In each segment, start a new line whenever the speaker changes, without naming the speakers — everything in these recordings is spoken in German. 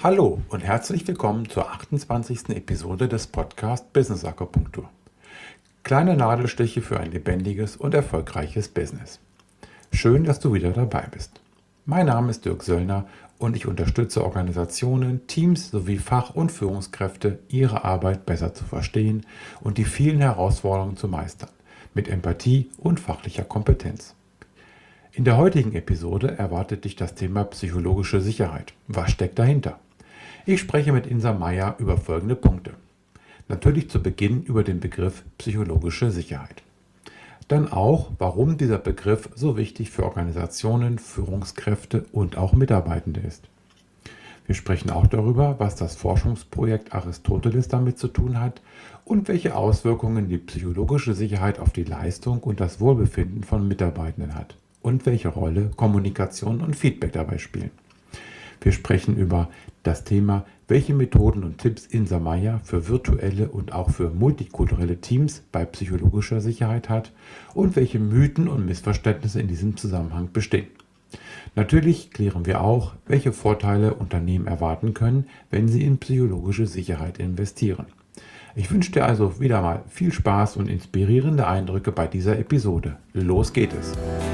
Hallo und herzlich willkommen zur 28. Episode des Podcasts Business Akupunktur. Kleine Nadelstiche für ein lebendiges und erfolgreiches Business. Schön, dass du wieder dabei bist. Mein Name ist Dirk Söllner und ich unterstütze Organisationen, Teams sowie Fach- und Führungskräfte, ihre Arbeit besser zu verstehen und die vielen Herausforderungen zu meistern, mit Empathie und fachlicher Kompetenz. In der heutigen Episode erwartet dich das Thema psychologische Sicherheit. Was steckt dahinter? Ich spreche mit Insa Meyer über folgende Punkte. Natürlich zu Beginn über den Begriff psychologische Sicherheit. Dann auch, warum dieser Begriff so wichtig für Organisationen, Führungskräfte und auch Mitarbeitende ist. Wir sprechen auch darüber, was das Forschungsprojekt Aristoteles damit zu tun hat und welche Auswirkungen die psychologische Sicherheit auf die Leistung und das Wohlbefinden von Mitarbeitenden hat und welche Rolle Kommunikation und Feedback dabei spielen. Wir sprechen über das Thema, welche Methoden und Tipps Insa Meyer für virtuelle und auch für multikulturelle Teams bei psychologischer Sicherheit hat und welche Mythen und Missverständnisse in diesem Zusammenhang bestehen. Natürlich klären wir auch, welche Vorteile Unternehmen erwarten können, wenn sie in psychologische Sicherheit investieren. Ich wünsche dir also wieder mal viel Spaß und inspirierende Eindrücke bei dieser Episode. Los geht es!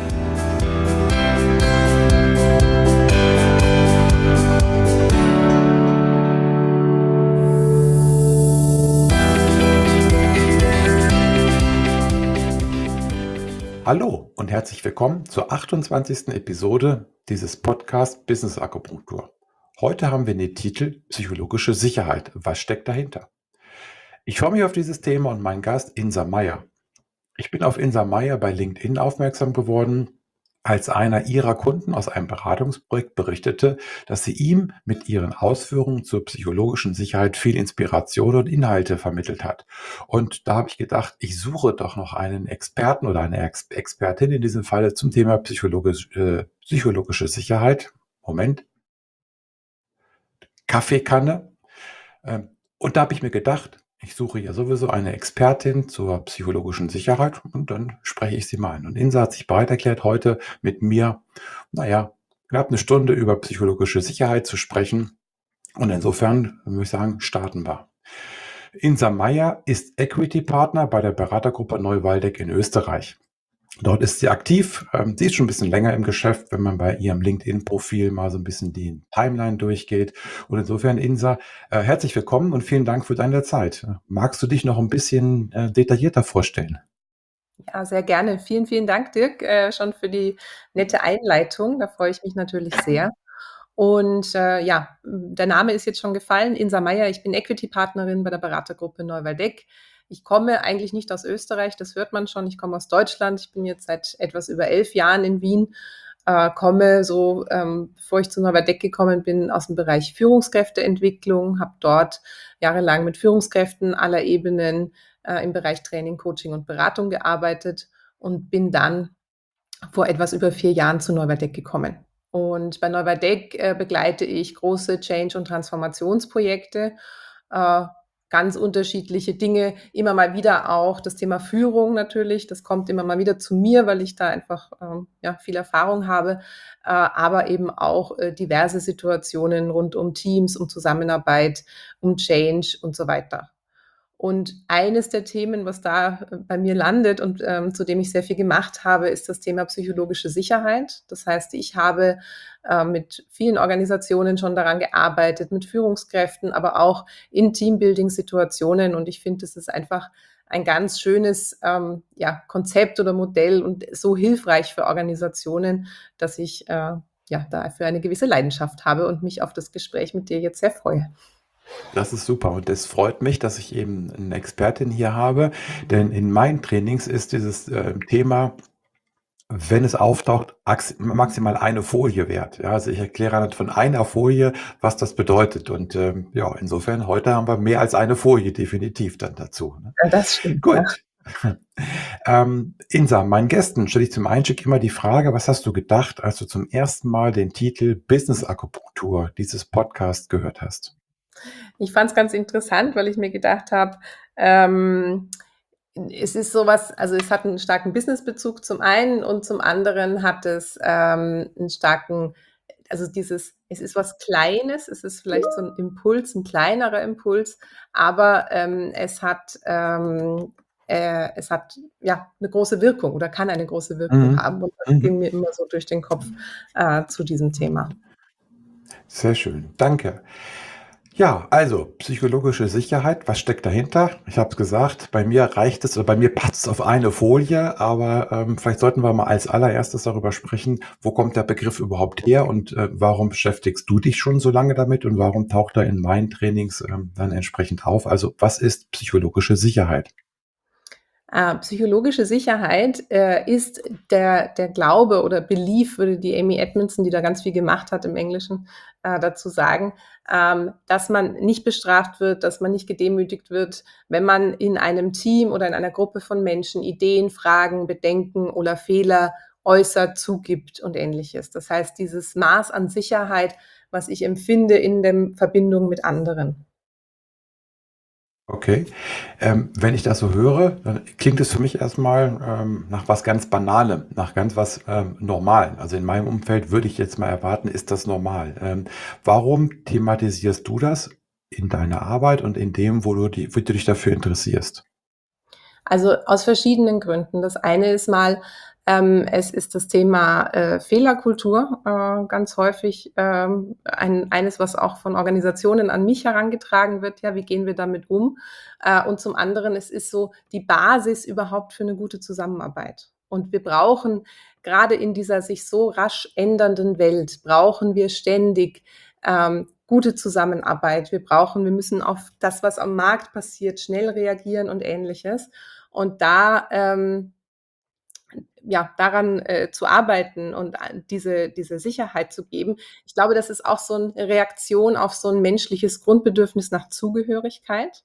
Hallo und herzlich willkommen zur 28. Episode dieses Podcasts Business Akupunktur. Heute haben wir den Titel Psychologische Sicherheit. Was steckt dahinter? Ich freue mich auf dieses Thema und meinen Gast Insa Meyer. Ich bin auf Insa Meyer bei LinkedIn aufmerksam geworden, als einer ihrer Kunden aus einem Beratungsprojekt berichtete, dass sie ihm mit ihren Ausführungen zur psychologischen Sicherheit viel Inspiration und Inhalte vermittelt hat. Und da habe ich gedacht, ich suche doch noch einen Experten oder eine Expertin in diesem Falle zum Thema psychologische Sicherheit. Moment, Kaffeekanne. Und da habe ich mir gedacht, ich suche ja sowieso eine Expertin zur psychologischen Sicherheit und dann spreche ich sie mal an. Und Insa hat sich bereit erklärt, heute mit mir, naja, knapp eine Stunde über psychologische Sicherheit zu sprechen. Und insofern würde ich sagen, starten wir. Insa Meyer ist Equity Partner bei der Beratergruppe Neuwaldeck in Österreich. Dort ist sie aktiv. Sie ist schon ein bisschen länger im Geschäft, wenn man bei ihrem LinkedIn-Profil mal so ein bisschen die Timeline durchgeht. Und insofern, Insa, herzlich willkommen und vielen Dank für deine Zeit. Magst du dich noch ein bisschen detaillierter vorstellen?
Ja, sehr gerne. Vielen, vielen Dank, Dirk, schon für die nette Einleitung. Da freue ich mich natürlich sehr. Und ja, der Name ist jetzt schon gefallen, Insa Meyer. Ich bin Equity-Partnerin bei der Beratergruppe Neuwaldeck. Ich komme eigentlich nicht aus Österreich, das hört man schon. Ich komme aus Deutschland. Ich bin jetzt seit etwas über 11 Jahren in Wien, komme so, bevor ich zu Neuwaldeck gekommen bin, aus dem Bereich Führungskräfteentwicklung, habe dort jahrelang mit Führungskräften aller Ebenen im Bereich Training, Coaching und Beratung gearbeitet und bin dann vor etwas über 4 Jahren zu Neuwaldeck gekommen. Und bei Neuwaldeck begleite ich große Change- und Transformationsprojekte, äh, ganz unterschiedliche Dinge, immer mal wieder auch das Thema Führung natürlich, das kommt immer mal wieder zu mir, weil ich da einfach ja, viel Erfahrung habe, aber eben auch diverse Situationen rund um Teams, um Zusammenarbeit, um Change und so weiter. Und eines der Themen, was da bei mir landet und zu dem ich sehr viel gemacht habe, ist das Thema psychologische Sicherheit. Das heißt, ich habe mit vielen Organisationen schon daran gearbeitet, mit Führungskräften, aber auch in Teambuilding-Situationen. Und ich finde, das ist einfach ein ganz schönes ja, Konzept oder Modell und so hilfreich für Organisationen, dass ich ja, dafür eine gewisse Leidenschaft habe und mich auf das Gespräch mit dir jetzt sehr freue.
Das ist super und es freut mich, dass ich eben eine Expertin hier habe, denn in meinen Trainings ist dieses Thema, wenn es auftaucht, maximal eine Folie wert. Ja, also ich erkläre anhand von einer Folie, was das bedeutet. Und ja, insofern, heute haben wir mehr als eine Folie definitiv dann dazu. Ne?
Ja, das stimmt, ja.
Gut. Insa, meinen Gästen stelle ich zum Einstieg immer die Frage, was hast du gedacht, als du zum ersten Mal den Titel Business Akupunktur dieses Podcast gehört hast?
Ich fand es ganz interessant, weil ich mir gedacht habe, ähm, es ist sowas, also es hat einen starken Businessbezug zum einen und zum anderen hat es 'n starken also es ist was Kleines, es ist vielleicht so ein Impuls, ein kleinerer Impuls, aber es hat ja eine große Wirkung oder kann eine große Wirkung
Mhm.
haben. Und das
Mhm.
ging mir immer so durch den Kopf zu diesem Thema.
Sehr schön, danke. Ja, also psychologische Sicherheit, was steckt dahinter? Ich habe es gesagt, bei mir reicht es oder bei mir passt es auf eine Folie, aber vielleicht sollten wir mal als allererstes darüber sprechen, wo kommt der Begriff überhaupt her und warum beschäftigst du dich schon so lange damit und warum taucht er in meinen Trainings dann entsprechend auf? Also was ist psychologische Sicherheit?
Psychologische Sicherheit ist der Glaube oder Belief, würde die Amy Edmondson, die da ganz viel gemacht hat im Englischen, dazu sagen, dass man nicht bestraft wird, dass man nicht gedemütigt wird, wenn man in einem Team oder in einer Gruppe von Menschen Ideen, Fragen, Bedenken oder Fehler äußert, zugibt und ähnliches. Das heißt, dieses Maß an Sicherheit, was ich empfinde in der Verbindung mit anderen.
Okay. Wenn ich das so höre, dann klingt es für mich erstmal nach was ganz Banalem, nach ganz was Normalem. Also in meinem Umfeld würde ich jetzt mal erwarten, ist das normal. Warum thematisierst du das in deiner Arbeit und in dem, wo du dich dafür interessierst?
Also aus verschiedenen Gründen. Das eine ist mal, es ist das Thema Fehlerkultur ganz häufig eines, was auch von Organisationen an mich herangetragen wird. Ja, wie gehen wir damit um? Und zum anderen, es ist so die Basis überhaupt für eine gute Zusammenarbeit. Und wir brauchen gerade in dieser sich so rasch ändernden Welt, brauchen wir ständig gute Zusammenarbeit. Wir müssen auf das, was am Markt passiert, schnell reagieren und ähnliches. Und da, ja, daran zu arbeiten und diese Sicherheit zu geben. Ich glaube, das ist auch so eine Reaktion auf so ein menschliches Grundbedürfnis nach Zugehörigkeit.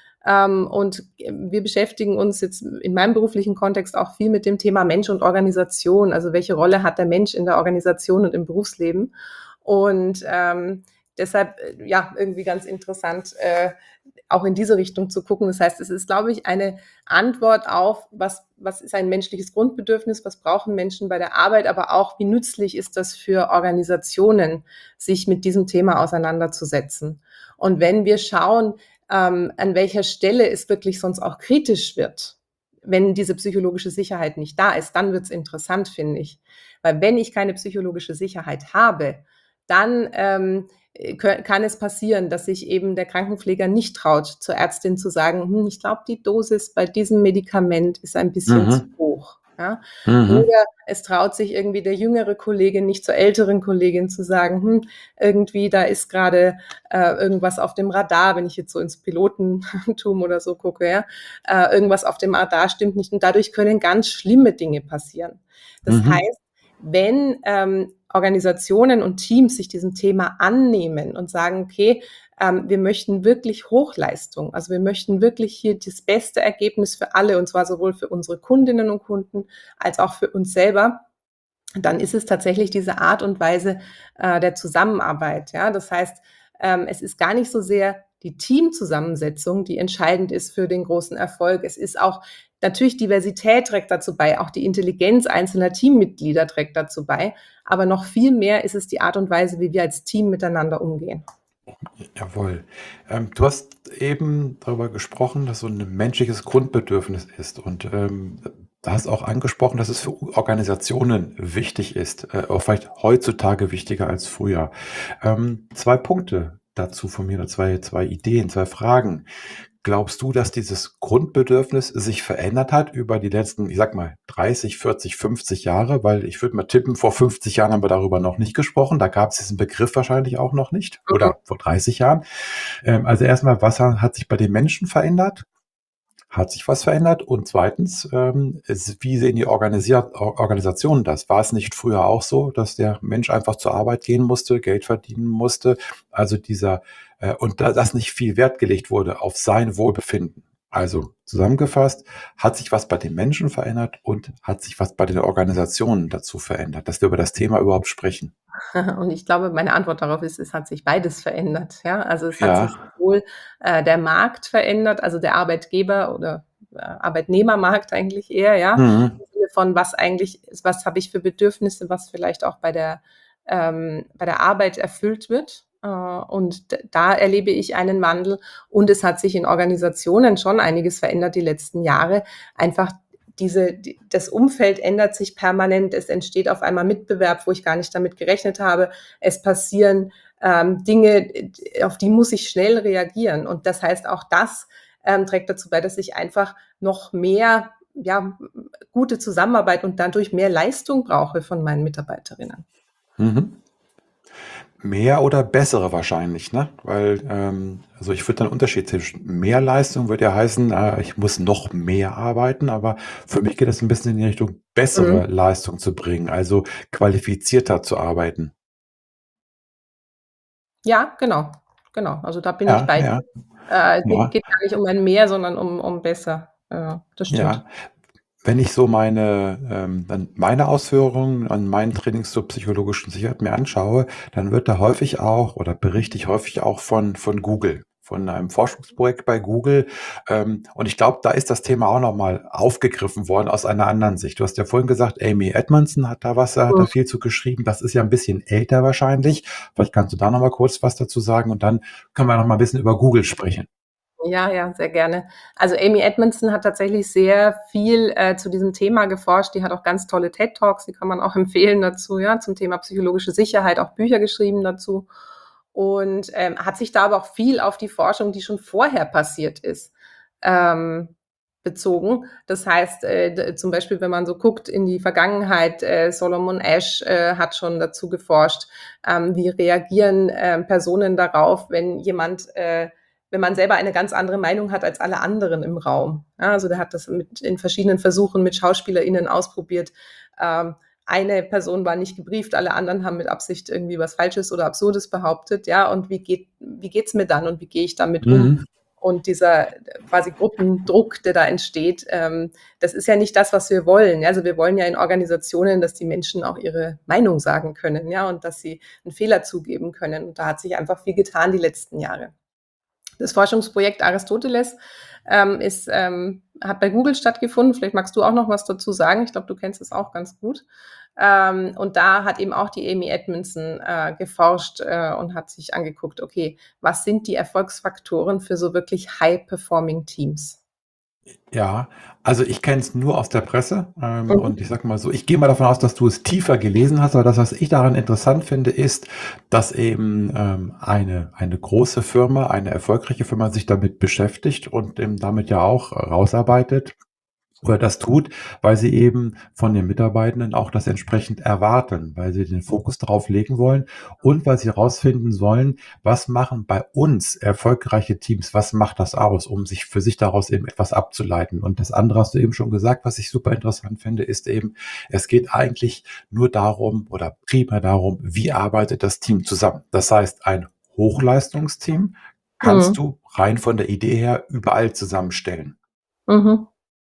Und wir beschäftigen uns jetzt in meinem beruflichen Kontext auch viel mit dem Thema Mensch und Organisation. Also welche Rolle hat der Mensch in der Organisation und im Berufsleben? Und deshalb, ja, irgendwie ganz interessant, auch in diese Richtung zu gucken. Das heißt, es ist, glaube ich, eine Antwort auf, was ist ein menschliches Grundbedürfnis, was brauchen Menschen bei der Arbeit, aber auch, wie nützlich ist das für Organisationen, sich mit diesem Thema auseinanderzusetzen. Und wenn wir schauen, an welcher Stelle es wirklich sonst auch kritisch wird, wenn diese psychologische Sicherheit nicht da ist, dann wird es interessant, finde ich. Weil wenn ich keine psychologische Sicherheit habe, dann kann es passieren, dass sich eben der Krankenpfleger nicht traut, zur Ärztin zu sagen, ich glaube, die Dosis bei diesem Medikament ist ein bisschen zu
Mhm.
hoch. Ja?
Mhm.
Oder es traut sich irgendwie der jüngere Kollege nicht zur älteren Kollegin zu sagen, irgendwie da ist gerade irgendwas auf dem Radar, wenn ich jetzt so ins Pilotentum oder so gucke, ja, irgendwas auf dem Radar stimmt nicht und dadurch können ganz schlimme Dinge passieren. Das
Mhm.
heißt, wenn Organisationen und Teams sich diesem Thema annehmen und sagen, okay, wir möchten wirklich Hochleistung, also wir möchten wirklich hier das beste Ergebnis für alle, und zwar sowohl für unsere Kundinnen und Kunden als auch für uns selber, dann ist es tatsächlich diese Art und Weise der Zusammenarbeit. Ja? Das heißt, es ist gar nicht so sehr die Teamzusammensetzung, die entscheidend ist für den großen Erfolg. Es ist auch natürlich Diversität trägt dazu bei, auch die Intelligenz einzelner Teammitglieder trägt dazu bei. Aber noch viel mehr ist es die Art und Weise, wie wir als Team miteinander umgehen.
Jawohl. Du hast eben darüber gesprochen, dass so ein menschliches Grundbedürfnis ist und da hast auch angesprochen, dass es für Organisationen wichtig ist, auch vielleicht heutzutage wichtiger als früher. 2 Punkte dazu von mir oder zwei Ideen, 2 Fragen. Glaubst du, dass dieses Grundbedürfnis sich verändert hat über die letzten, ich sage mal, 30, 40, 50 Jahre? Weil ich würde mal tippen, vor 50 Jahren haben wir darüber noch nicht gesprochen. Da gab es diesen Begriff wahrscheinlich auch noch nicht oder vor 30 Jahren. Also erstmal, was hat sich bei den Menschen verändert? Hat sich was verändert? Und zweitens, wie sehen die Organisationen das? War es nicht früher auch so, dass der Mensch einfach zur Arbeit gehen musste, Geld verdienen musste? Also und dass nicht viel Wert gelegt wurde auf sein Wohlbefinden. Also zusammengefasst, hat sich was bei den Menschen verändert und hat sich was bei den Organisationen dazu verändert, dass wir über das Thema überhaupt sprechen?
Und ich glaube, meine Antwort darauf ist, es hat sich beides verändert. Ja? Also es hat sich
Ja.
sowohl der Markt verändert, also der Arbeitgeber oder Arbeitnehmermarkt eigentlich eher, ja,
Mhm.
im Sinne von was eigentlich, was habe ich für Bedürfnisse, was vielleicht auch bei der bei der Arbeit erfüllt wird. Und da erlebe ich einen Wandel. Und es hat sich in Organisationen schon einiges verändert die letzten Jahre. Einfach das Umfeld ändert sich permanent. Es entsteht auf einmal Mitbewerb, wo ich gar nicht damit gerechnet habe. Es passieren Dinge, auf die muss ich schnell reagieren. Und das heißt, auch das trägt dazu bei, dass ich einfach noch mehr gute Zusammenarbeit und dadurch mehr Leistung brauche von meinen Mitarbeiterinnen.
Mhm. Mehr oder bessere wahrscheinlich, ne? Weil, also ich würde da 'n Unterschied zwischen mehr Leistung würde ja heißen, ich muss noch mehr arbeiten, aber für mich geht das ein bisschen in die Richtung, bessere
Mhm.
Leistung zu bringen, also qualifizierter zu arbeiten.
Ja, genau, genau. Also, da bin ich
Ja,
bei
ja,
dir. Geht
ja,
geht gar nicht um ein Mehr, sondern um besser. Ja, das stimmt.
ja. Wenn ich so dann meine Ausführungen an meinen Trainings zur psychologischen Sicherheit mir anschaue, dann wird da häufig auch oder berichte ich häufig auch von Google, von einem Forschungsprojekt bei Google. Und ich glaube, da ist das Thema auch noch mal aufgegriffen worden aus einer anderen Sicht. Du hast ja vorhin gesagt, Amy Edmondson hat
Mhm.
da viel zu geschrieben. Das ist ja ein bisschen älter wahrscheinlich. Vielleicht kannst du da noch mal kurz was dazu sagen und dann können wir noch mal ein bisschen über Google sprechen.
Ja, ja, sehr gerne. Also, Amy Edmondson hat tatsächlich sehr viel, zu diesem Thema geforscht. Die hat auch ganz tolle TED Talks, die kann man auch empfehlen dazu, ja, zum Thema psychologische Sicherheit, auch Bücher geschrieben dazu. Und, hat sich da aber auch viel auf die Forschung, die schon vorher passiert ist, ähm, bezogen. Das heißt, d zum Beispiel, wenn man so guckt in die Vergangenheit, Solomon Asch, hat schon dazu geforscht, wie reagieren, Personen darauf, wenn man selber eine ganz andere Meinung hat als alle anderen im Raum. Ja, also der hat das in verschiedenen Versuchen mit SchauspielerInnen ausprobiert. Ähm, eine Person war nicht gebrieft, alle anderen haben mit Absicht irgendwie was Falsches oder Absurdes behauptet, ja, und wie geht's mir dann und wie gehe ich damit um?
Mhm.
Und dieser quasi Gruppendruck, der da entsteht, das ist ja nicht das, was wir wollen. Ja? Also wir wollen ja in Organisationen, dass die Menschen auch ihre Meinung sagen können, ja, und dass sie einen Fehler zugeben können. Und da hat sich einfach viel getan die letzten Jahre. Das Forschungsprojekt Aristoteles hat bei Google stattgefunden. Vielleicht magst du auch noch was dazu sagen. Ich glaube, du kennst es auch ganz gut. Und da hat eben auch die Amy Edmondson geforscht und hat sich angeguckt, okay, was sind die Erfolgsfaktoren für so wirklich high-performing Teams?
Ja, also ich kenne es nur aus der Presse,
Mhm.
und ich sage mal so, ich gehe mal davon aus, dass du es tiefer gelesen hast, aber das, was ich daran interessant finde, ist, dass eben, eine große Firma, eine erfolgreiche Firma sich damit beschäftigt und eben damit ja auch rausarbeitet oder das tut, weil sie eben von den Mitarbeitenden auch das entsprechend erwarten, weil sie den Fokus darauf legen wollen und weil sie herausfinden sollen, was machen bei uns erfolgreiche Teams, was macht das aus, um sich für sich daraus eben etwas abzuleiten. Und das andere hast du eben schon gesagt, was ich super interessant finde, ist eben, es geht eigentlich nur darum oder primär darum, wie arbeitet das Team zusammen. Das heißt, ein Hochleistungsteam kannst
Mhm.
du rein von der Idee her überall zusammenstellen.
Mhm.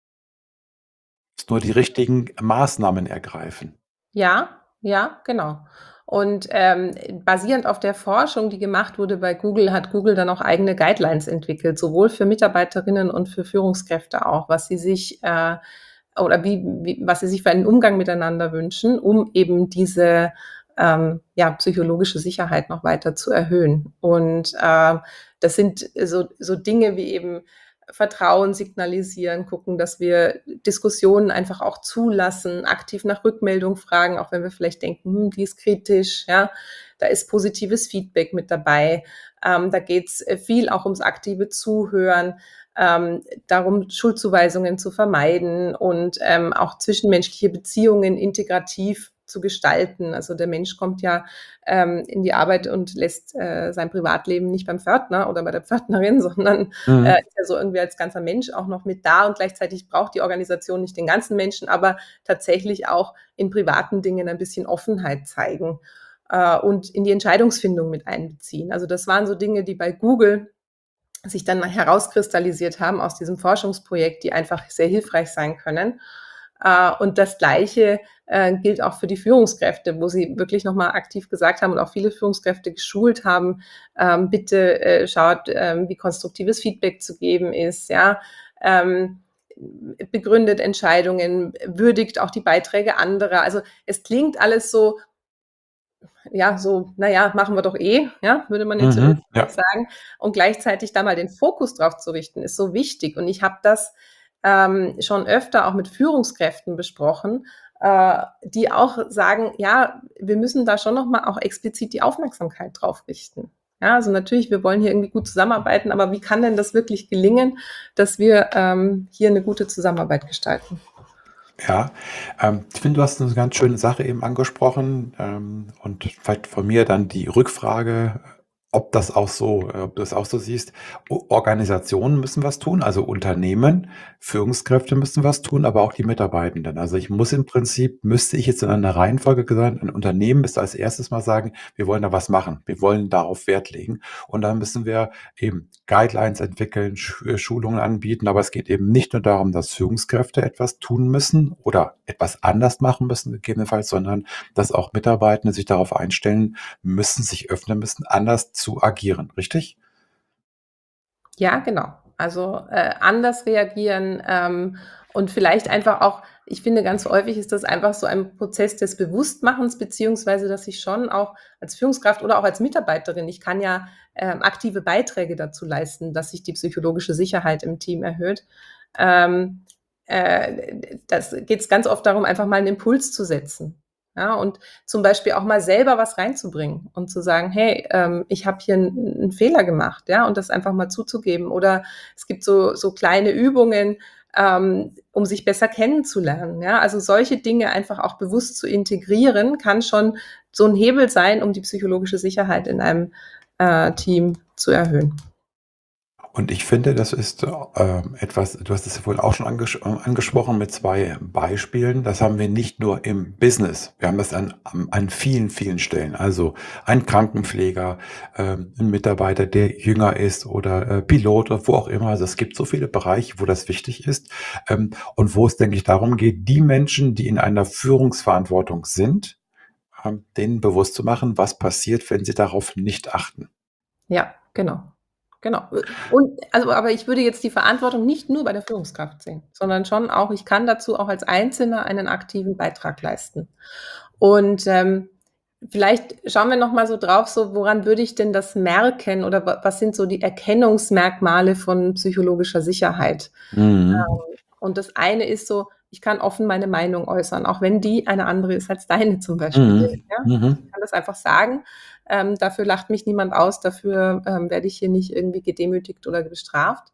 Musst nur die richtigen Maßnahmen ergreifen.
Ja, ja, genau. Und, basierend auf der Forschung, die gemacht wurde bei Google, hat Google dann auch eigene Guidelines entwickelt, sowohl für Mitarbeiterinnen und für Führungskräfte auch, was sie sich, oder was sie sich für einen Umgang miteinander wünschen, um eben diese, psychologische Sicherheit noch weiter zu erhöhen. Und, das sind so Dinge wie eben Vertrauen signalisieren, gucken, dass wir Diskussionen einfach auch zulassen, aktiv nach Rückmeldung fragen, auch wenn wir vielleicht denken, die ist kritisch, ja. Da ist positives Feedback mit dabei. Da geht's viel auch ums aktive Zuhören, darum, Schuldzuweisungen zu vermeiden und auch zwischenmenschliche Beziehungen integrativ zu gestalten. Also der Mensch kommt ja in die Arbeit und lässt sein Privatleben nicht beim Pförtner oder bei der Pförtnerin, sondern
Mhm.
ist ja so irgendwie als ganzer Mensch auch noch mit da und gleichzeitig braucht die Organisation nicht den ganzen Menschen, aber tatsächlich auch in privaten Dingen ein bisschen Offenheit zeigen und in die Entscheidungsfindung mit einbeziehen. Also das waren so Dinge, die bei Google sich dann herauskristallisiert haben aus diesem Forschungsprojekt, die einfach sehr hilfreich sein können. Und das Gleiche gilt auch für die Führungskräfte, wo sie wirklich nochmal aktiv gesagt haben und auch viele Führungskräfte geschult haben, bitte schaut, wie konstruktives Feedback zu geben ist, ja. Ähm, begründet Entscheidungen, würdigt auch die Beiträge anderer. Also es klingt alles so ja, so, naja, machen wir doch eh, ja, würde man jetzt in
Mhm.
Österreich
Ja.
sagen. Und gleichzeitig da mal den Fokus drauf zu richten, ist so wichtig. Und ich habe das schon öfter auch mit Führungskräften besprochen, die auch sagen, ja, wir müssen da schon nochmal auch explizit die Aufmerksamkeit drauf richten. Ja, also natürlich, wir wollen hier irgendwie gut zusammenarbeiten, aber wie kann denn das wirklich gelingen, dass wir hier eine gute Zusammenarbeit gestalten?
Ja, ich finde, du hast eine ganz schöne Sache eben angesprochen, und vielleicht von mir dann die Rückfrage, ob du das auch so siehst. Organisationen müssen was tun, also Unternehmen, Führungskräfte müssen was tun, aber auch die Mitarbeitenden. Also, müsste ich jetzt in einer Reihenfolge gesagt, ein Unternehmen müsste als erstes mal sagen: „Wir wollen da was machen. Wir wollen darauf Wert legen.“ Und dann müssen wir eben Guidelines entwickeln, Schulungen anbieten, aber es geht eben nicht nur darum, dass Führungskräfte etwas tun müssen oder etwas anders machen müssen gegebenenfalls, sondern dass auch Mitarbeitende sich darauf einstellen müssen, sich öffnen müssen, anders zu agieren, richtig?
Ja, genau. Also, anders reagieren, und vielleicht einfach auch, ich finde, ganz häufig ist das einfach so ein Prozess des Bewusstmachens, beziehungsweise, dass ich schon auch als Führungskraft oder auch als Mitarbeiterin, ich kann ja, aktive Beiträge dazu leisten, dass sich die psychologische Sicherheit im Team erhöht. Ähm, das geht's ganz oft darum, einfach mal einen Impuls zu setzen. Ja, und zum Beispiel auch mal selber was reinzubringen und zu sagen: „Hey, ich habe hier einen Fehler gemacht“, ja, und das einfach mal zuzugeben. Oder es gibt so kleine Übungen, um sich besser kennenzulernen, ja? Also, solche Dinge einfach auch bewusst zu integrieren, kann schon so ein Hebel sein, um die psychologische Sicherheit in einem, Team zu erhöhen.
Und ich finde, das ist, etwas du hast es ja vorhin auch schon angesprochen mit 2 Beispielen. Das haben wir nicht nur im Business. Wir haben das an vielen, vielen Stellen. Also, ein Krankenpfleger, 'n Mitarbeiter, der jünger ist oder, Pilot oder wo auch immer. Also, es gibt so viele Bereiche, wo das wichtig ist, und wo es, denke ich, darum geht, die Menschen, die in einer Führungsverantwortung sind, denen bewusst zu machen, was passiert, wenn sie darauf nicht achten.
Ja, genau. Genau. Und also, aber ich würde jetzt die Verantwortung nicht nur bei der Führungskraft sehen, sondern schon auch, ich kann dazu auch als Einzelner einen aktiven Beitrag leisten. Und, vielleicht schauen wir noch mal so drauf, so woran würde ich denn das merken oder was sind so die Erkennungsmerkmale von psychologischer Sicherheit?
Mhm.
Und das eine ist so, ich kann offen meine Meinung äußern, auch wenn die eine andere ist als deine zum Beispiel,
Mhm.
ja?
Mhm.
Ich kann das einfach sagen. Dafür lacht mich niemand aus, dafür, werde ich hier nicht irgendwie gedemütigt oder bestraft.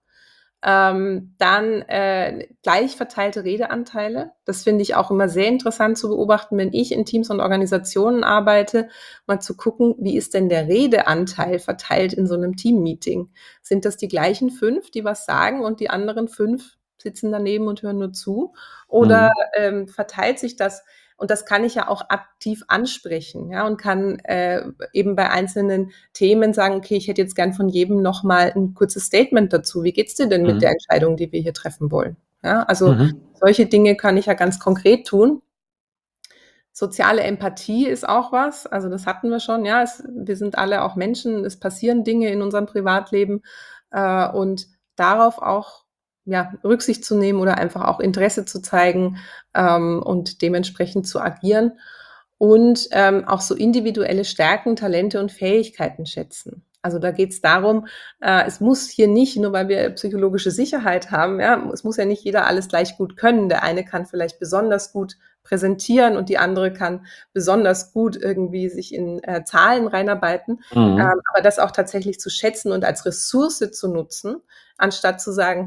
Dann, gleich verteilte Redeanteile. Das finde ich auch immer sehr interessant zu beobachten, wenn ich in Teams und Organisationen arbeite, mal zu gucken, wie ist denn der Redeanteil verteilt in so 'nem Teammeeting? Sind das die gleichen 5, die was sagen und die anderen 5 sitzen daneben und hören nur zu? Oder,
Mhm.
verteilt sich das? Und das kann ich ja auch aktiv ansprechen, ja, und kann, eben bei einzelnen Themen sagen: „Okay, ich hätte jetzt gern von jedem noch mal 'n kurzes Statement dazu. Wie geht's dir denn mit der
Mhm.
Entscheidung, die wir hier treffen wollen?“ Ja, also
Mhm.
solche Dinge kann ich ja ganz konkret tun. Soziale Empathie ist auch was, also das hatten wir schon, ja. Wir sind alle auch Menschen, es passieren Dinge in unserem Privatleben, und darauf auch, ja, Rücksicht zu nehmen oder einfach auch Interesse zu zeigen, und dementsprechend zu agieren und, auch so individuelle Stärken, Talente und Fähigkeiten schätzen. Also, da geht's darum, es muss hier nicht, nur weil wir psychologische Sicherheit haben, ja, es muss ja nicht jeder alles gleich gut können. Der eine kann vielleicht besonders gut präsentieren und die andere kann besonders gut irgendwie sich in, Zahlen reinarbeiten.
Mhm.
Aber das auch tatsächlich zu schätzen und als Ressource zu nutzen, anstatt zu sagen: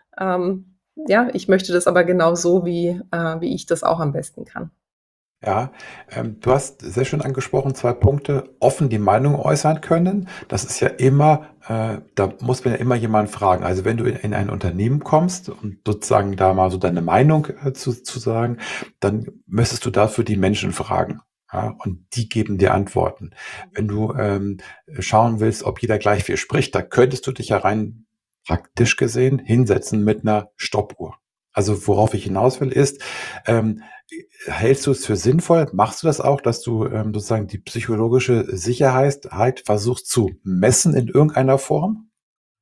ja, ich möchte das aber genau so, wie ich das auch am besten kann.“
Ja, du hast sehr schön angesprochen, 2 Punkte. Offen die Meinung äußern können. Das ist ja immer da muss man ja immer jemanden fragen. Also, wenn du in ein Unternehmen kommst und sozusagen da mal so deine Meinung, zu sagen, dann müsstest du dafür die Menschen fragen, ja, und die geben dir Antworten. Wenn du, schauen willst, ob jeder gleich viel spricht, da könntest du dich ja rein praktisch gesehen hinsetzen mit einer Stoppuhr. Also, worauf ich hinaus will, ist, ähm, hältst du es für sinnvoll? Machst du das auch, dass du, sozusagen die psychologische Sicherheit versuchst zu messen in irgendeiner Form?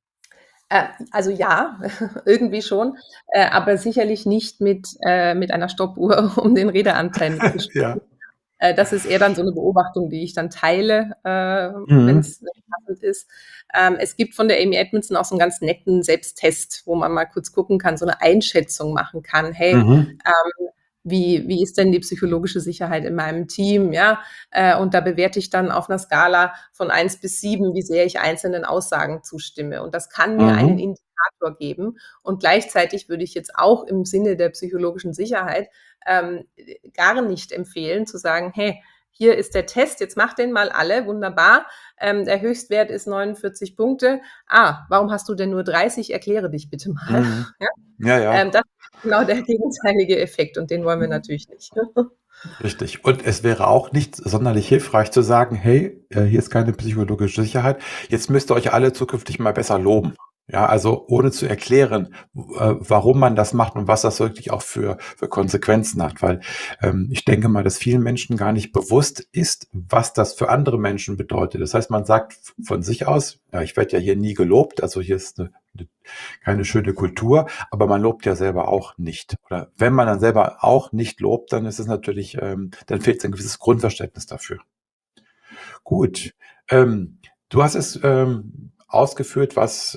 Also ja, irgendwie schon, aber sicherlich nicht mit einer Stoppuhr, um den Redeanteil
Ja.
mitzustimmen. Das ist eher dann so eine Beobachtung, die ich dann teile, wenn
Mhm.
es passend ist. Es gibt von der Amy Edmondson auch so einen ganz netten Selbsttest, wo man mal kurz gucken kann, so eine Einschätzung machen kann: „Hey,
Mhm.
wie ist denn die psychologische Sicherheit in meinem Team?“ Ja, und da bewerte ich dann auf einer Skala von 1 bis 7, wie sehr ich einzelnen Aussagen zustimme. Und das kann mir einen
Mhm.
Indikator geben. Und gleichzeitig würde ich jetzt auch im Sinne der psychologischen Sicherheit gar nicht empfehlen, zu sagen, hey, hier ist der Test, jetzt mach den mal alle, wunderbar. Der Höchstwert ist 49 Punkte. Ah, warum hast du denn nur 30? Erkläre dich bitte mal.
Mhm.
Ja?
Ja, ja.
Das ist genau der gegenteilige Effekt und den wollen wir natürlich nicht.
Richtig. Und es wäre auch nicht sonderlich hilfreich zu sagen: „Hey, hier ist keine psychologische Sicherheit. Jetzt müsst ihr euch alle zukünftig mal besser loben.“ Ja, also ohne zu erklären, warum man das macht und was das wirklich auch für Konsequenzen hat. Weil, ich denke mal, dass vielen Menschen gar nicht bewusst ist, was das für andere Menschen bedeutet. Das heißt, man sagt von sich aus: „Ja, ich werde ja hier nie gelobt, also hier ist 'ne keine schöne Kultur“, aber man lobt ja selber auch nicht. Oder wenn man dann selber auch nicht lobt, dann ist es natürlich, dann fehlt ein gewisses Grundverständnis dafür. Gut. Du hast es, ausgeführt,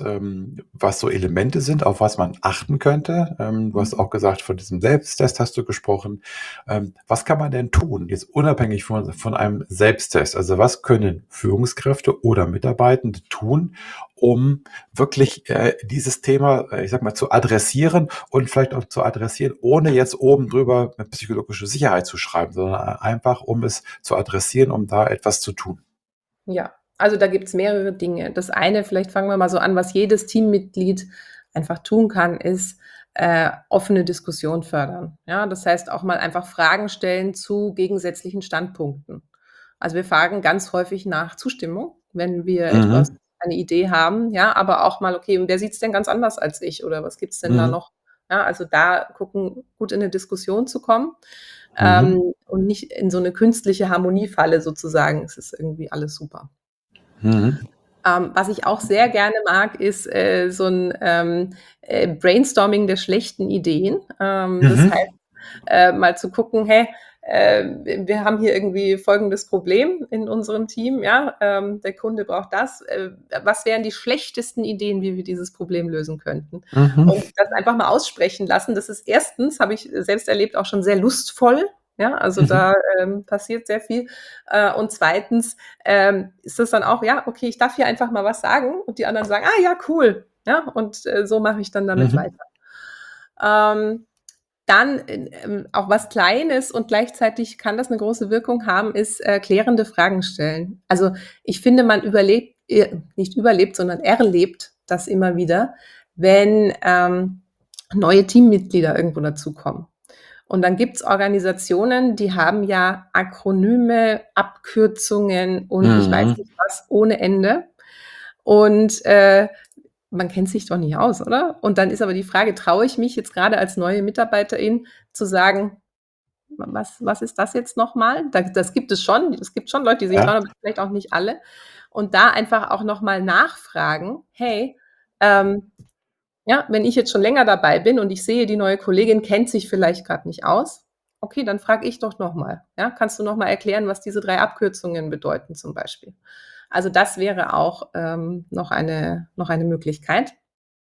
was so Elemente sind, auf was man achten könnte. Du hast auch gesagt, von diesem Selbsttest hast du gesprochen. Was kann man denn tun, jetzt unabhängig von einem Selbsttest? Also, was können Führungskräfte oder Mitarbeitende tun, um wirklich, dieses Thema, ich sage mal, zu adressieren und vielleicht auch zu adressieren, ohne jetzt oben drüber 'ne psychologische Sicherheit zu schreiben, sondern einfach, um es zu adressieren, um da etwas zu tun?
Ja, also da gibt's mehrere Dinge. Das eine, vielleicht fangen wir mal so an, was jedes Teammitglied einfach tun kann, ist, offene Diskussion fördern. Ja, das heißt auch mal einfach Fragen stellen zu gegensätzlichen Standpunkten. Also, wir fragen ganz häufig nach Zustimmung, wenn wir
Mhm.
eine Idee haben, ja, aber auch mal: „Okay, und wer sieht's denn ganz anders als ich?“ Oder was gibt's denn da
Mhm.
noch? Ja, also da gucken, gut in 'ne Diskussion zu kommen,
Mhm.
und nicht in so 'ne künstliche Harmoniefalle sozusagen. Es ist irgendwie alles super.
Mhm.
Was ich auch sehr gerne mag, ist, so 'n, Brainstorming der schlechten Ideen. Das
Mhm.
heißt, mal zu gucken: „Hey, wir haben hier irgendwie folgendes Problem in unserem Team, ja, der Kunde braucht das. Was wären die schlechtesten Ideen, wie wir dieses Problem lösen könnten?“
Mhm.
Und das einfach mal aussprechen lassen. Das ist erstens, habe ich selbst erlebt, auch schon sehr lustvoll, ja, also
Mhm.
da, passiert sehr viel. Und zweitens, ist das dann auch: „Ja, okay, ich darf hier einfach mal was sagen“ und die anderen sagen: „Ah ja, cool“, ja, und, so mache ich dann damit
Mhm.
weiter. Ähm, Dann, auch was Kleines und gleichzeitig kann das 'ne große Wirkung haben, ist, klärende Fragen stellen. Also, ich finde, man überlebt nicht überlebt, sondern erlebt das immer wieder, wenn, neue Teammitglieder irgendwo dazukommen. Und dann gibt's Organisationen, die haben ja Akronyme, Abkürzungen und ich weiß
Mhm.
nicht was ohne Ende. Und, man kennt sich doch nicht aus, oder? Und dann ist aber die Frage, traue ich mich jetzt grade als neue Mitarbeiterin zu sagen: „Was ist das jetzt noch mal?“ Das gibt es schon. Es gibt schon Leute, die sich
Ja.
trauen, aber vielleicht auch nicht alle. Und da einfach auch noch mal nachfragen: „Hey, ähm, ja, wenn ich jetzt schon länger dabei bin und ich sehe, die neue Kollegin kennt sich vielleicht grad nicht aus, okay, dann frage ich doch noch mal, ja: „Kannst du noch mal erklären, was diese 3 Abkürzungen bedeuten?“ zum Beispiel. Also, das wäre auch, noch eine Möglichkeit.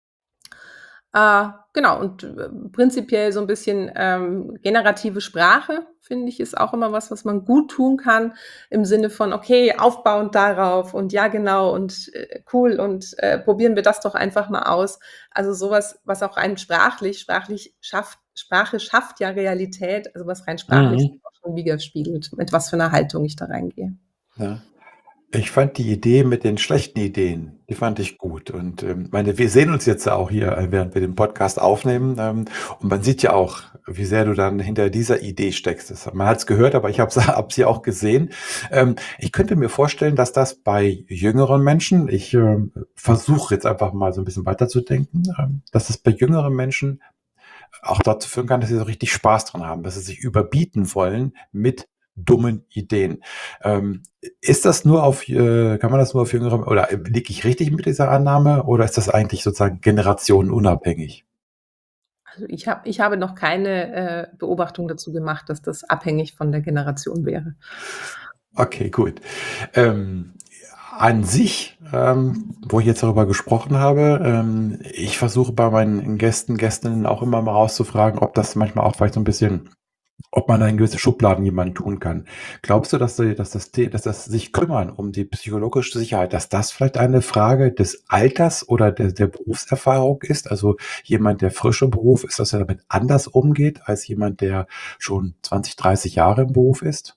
Genau und, prinzipiell so 'n bisschen, generative Sprache, finde ich, ist auch immer was man gut tun kann im Sinne von: „Okay, aufbauend darauf und ja, genau und, cool und, probieren wir das doch einfach mal aus.“ Also, so was, was auch rein sprachlich schafft Sprache schafft ja Realität, also, was rein sprachlich
Mhm.
auch schon widerspiegelt, mit was für 'ner Haltung ich da reingehe.
Ja. Ich fand die Idee mit den schlechten Ideen, die fand ich gut und, meine, wir sehen uns jetzt ja auch hier, während wir den Podcast aufnehmen, und man sieht ja auch, wie sehr du dann hinter dieser Idee steckst. Man hat's gehört, aber ich habe es habe sie auch gesehen. Ich könnte mir vorstellen, dass das bei jüngeren Menschen ich, versuche jetzt einfach mal so ein bisschen weiterzudenken, dass es bei jüngeren Menschen auch dazu führen kann, dass sie so richtig Spaß dran haben, dass sie sich überbieten wollen mit dummen Ideen. Ist das nur auf kann man das nur auf jüngere oder liege ich richtig mit dieser Annahme oder ist das eigentlich sozusagen generationenunabhängig?
Ich habe noch keine, Beobachtung dazu gemacht, dass das abhängig von der Generation wäre.
Okay, gut. Ähm, an sich, wo ich jetzt darüber gesprochen habe, ich versuche bei meinen Gästen, Gästinnen auch immer mal rauszufragen, ob das manchmal auch vielleicht so ein bisschen ob man da in gewisse Schubladen jemanden tun kann. Glaubst du, dass das sich kümmern um die psychologische Sicherheit, dass das vielleicht eine Frage des Alters oder der Berufserfahrung ist? Also jemand, der frisch im Beruf ist, dass er damit anders umgeht als jemand, der schon 20, 30 Jahre im Beruf ist?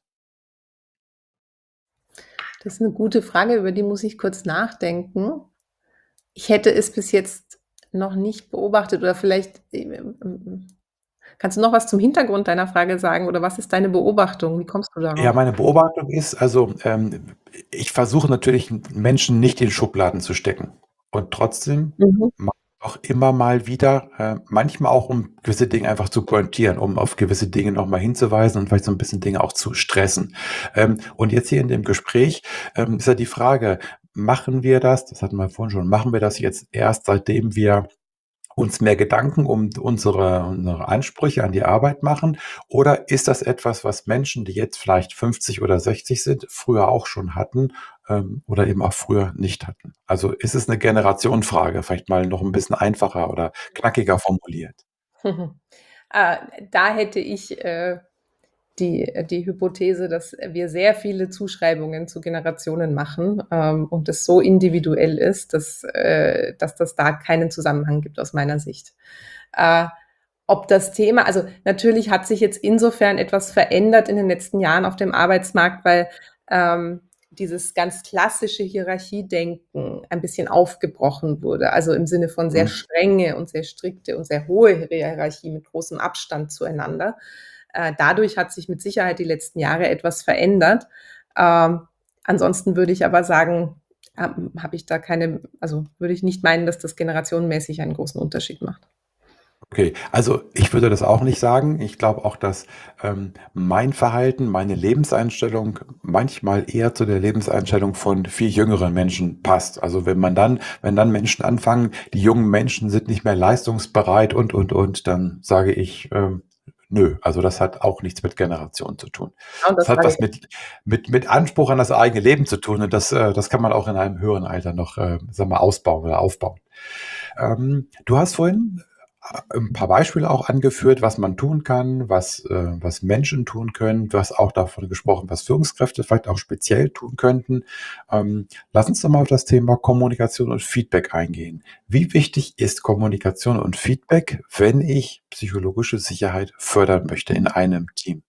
Das ist 'ne gute Frage, über die muss ich kurz nachdenken. Ich hätte es bis jetzt noch nicht beobachtet oder vielleicht, kannst du noch was zum Hintergrund deiner Frage sagen oder was ist deine Beobachtung? Wie kommst du
Ja,
darauf?
meine Beobachtung ist also, ich versuche natürlich Menschen nicht in Schubladen zu stecken. Und trotzdem
Mhm.
mache ich auch immer mal wieder, manchmal auch, um gewisse Dinge einfach zu pointieren, um auf gewisse Dinge noch mal hinzuweisen und vielleicht so 'n bisschen Dinge auch zu stressen. Und jetzt hier in dem Gespräch, ist ja die Frage: Machen wir das hatten wir vorhin schon, machen wir das jetzt erst, seitdem wir uns mehr Gedanken um unsere Ansprüche an die Arbeit machen? Oder ist das etwas, was Menschen, die jetzt vielleicht 50 oder 60 sind, früher auch schon hatten, oder eben auch früher nicht hatten? Also, ist es 'ne Generationenfrage, vielleicht mal noch 'n bisschen einfacher oder knackiger formuliert?
Äh, Da hätte ich, die Hypothese, dass wir sehr viele Zuschreibungen zu Generationen machen, und das so individuell ist, dass das da keinen Zusammenhang gibt aus meiner Sicht. Äh, Ob das Thema also, natürlich hat sich jetzt insofern etwas verändert in den letzten Jahren auf dem Arbeitsmarkt, weil, dieses ganz klassische Hierarchiedenken ein bisschen aufgebrochen wurde. Also, im Sinne von sehr
Mhm.
strenge und sehr strikte und sehr hohe Hierarchie mit großem Abstand zueinander. Dadurch hat sich mit Sicherheit die letzten Jahre etwas verändert. Ähm, Ansonsten würde ich aber sagen, habe ich da keine also, würde ich nicht meinen, dass das generationenmäßig einen großen Unterschied macht.
Okay, also ich würde das auch nicht sagen. Ich glaube auch, dass, mein Verhalten, meine Lebenseinstellung manchmal eher zu der Lebenseinstellung von viel jüngeren Menschen passt. Also wenn dann Menschen anfangen, die jungen Menschen sind nicht mehr leistungsbereit und, dann sage ich, nö, also das hat auch nichts mit Generation zu tun.
Ja, und
Das
das
hat
sage
was
ich.
mit Anspruch an das eigene Leben zu tun und das kann man auch in einem höheren Alter noch, sagen wir, ausbauen oder aufbauen. Du hast vorhin 'n paar Beispiele auch angeführt, was man tun kann, was Menschen tun können. Du hast auch davon gesprochen, was Führungskräfte vielleicht auch speziell tun könnten. Lass uns doch mal auf das Thema Kommunikation und Feedback eingehen. Wie wichtig ist Kommunikation und Feedback, wenn ich psychologische Sicherheit fördern möchte in einem Team?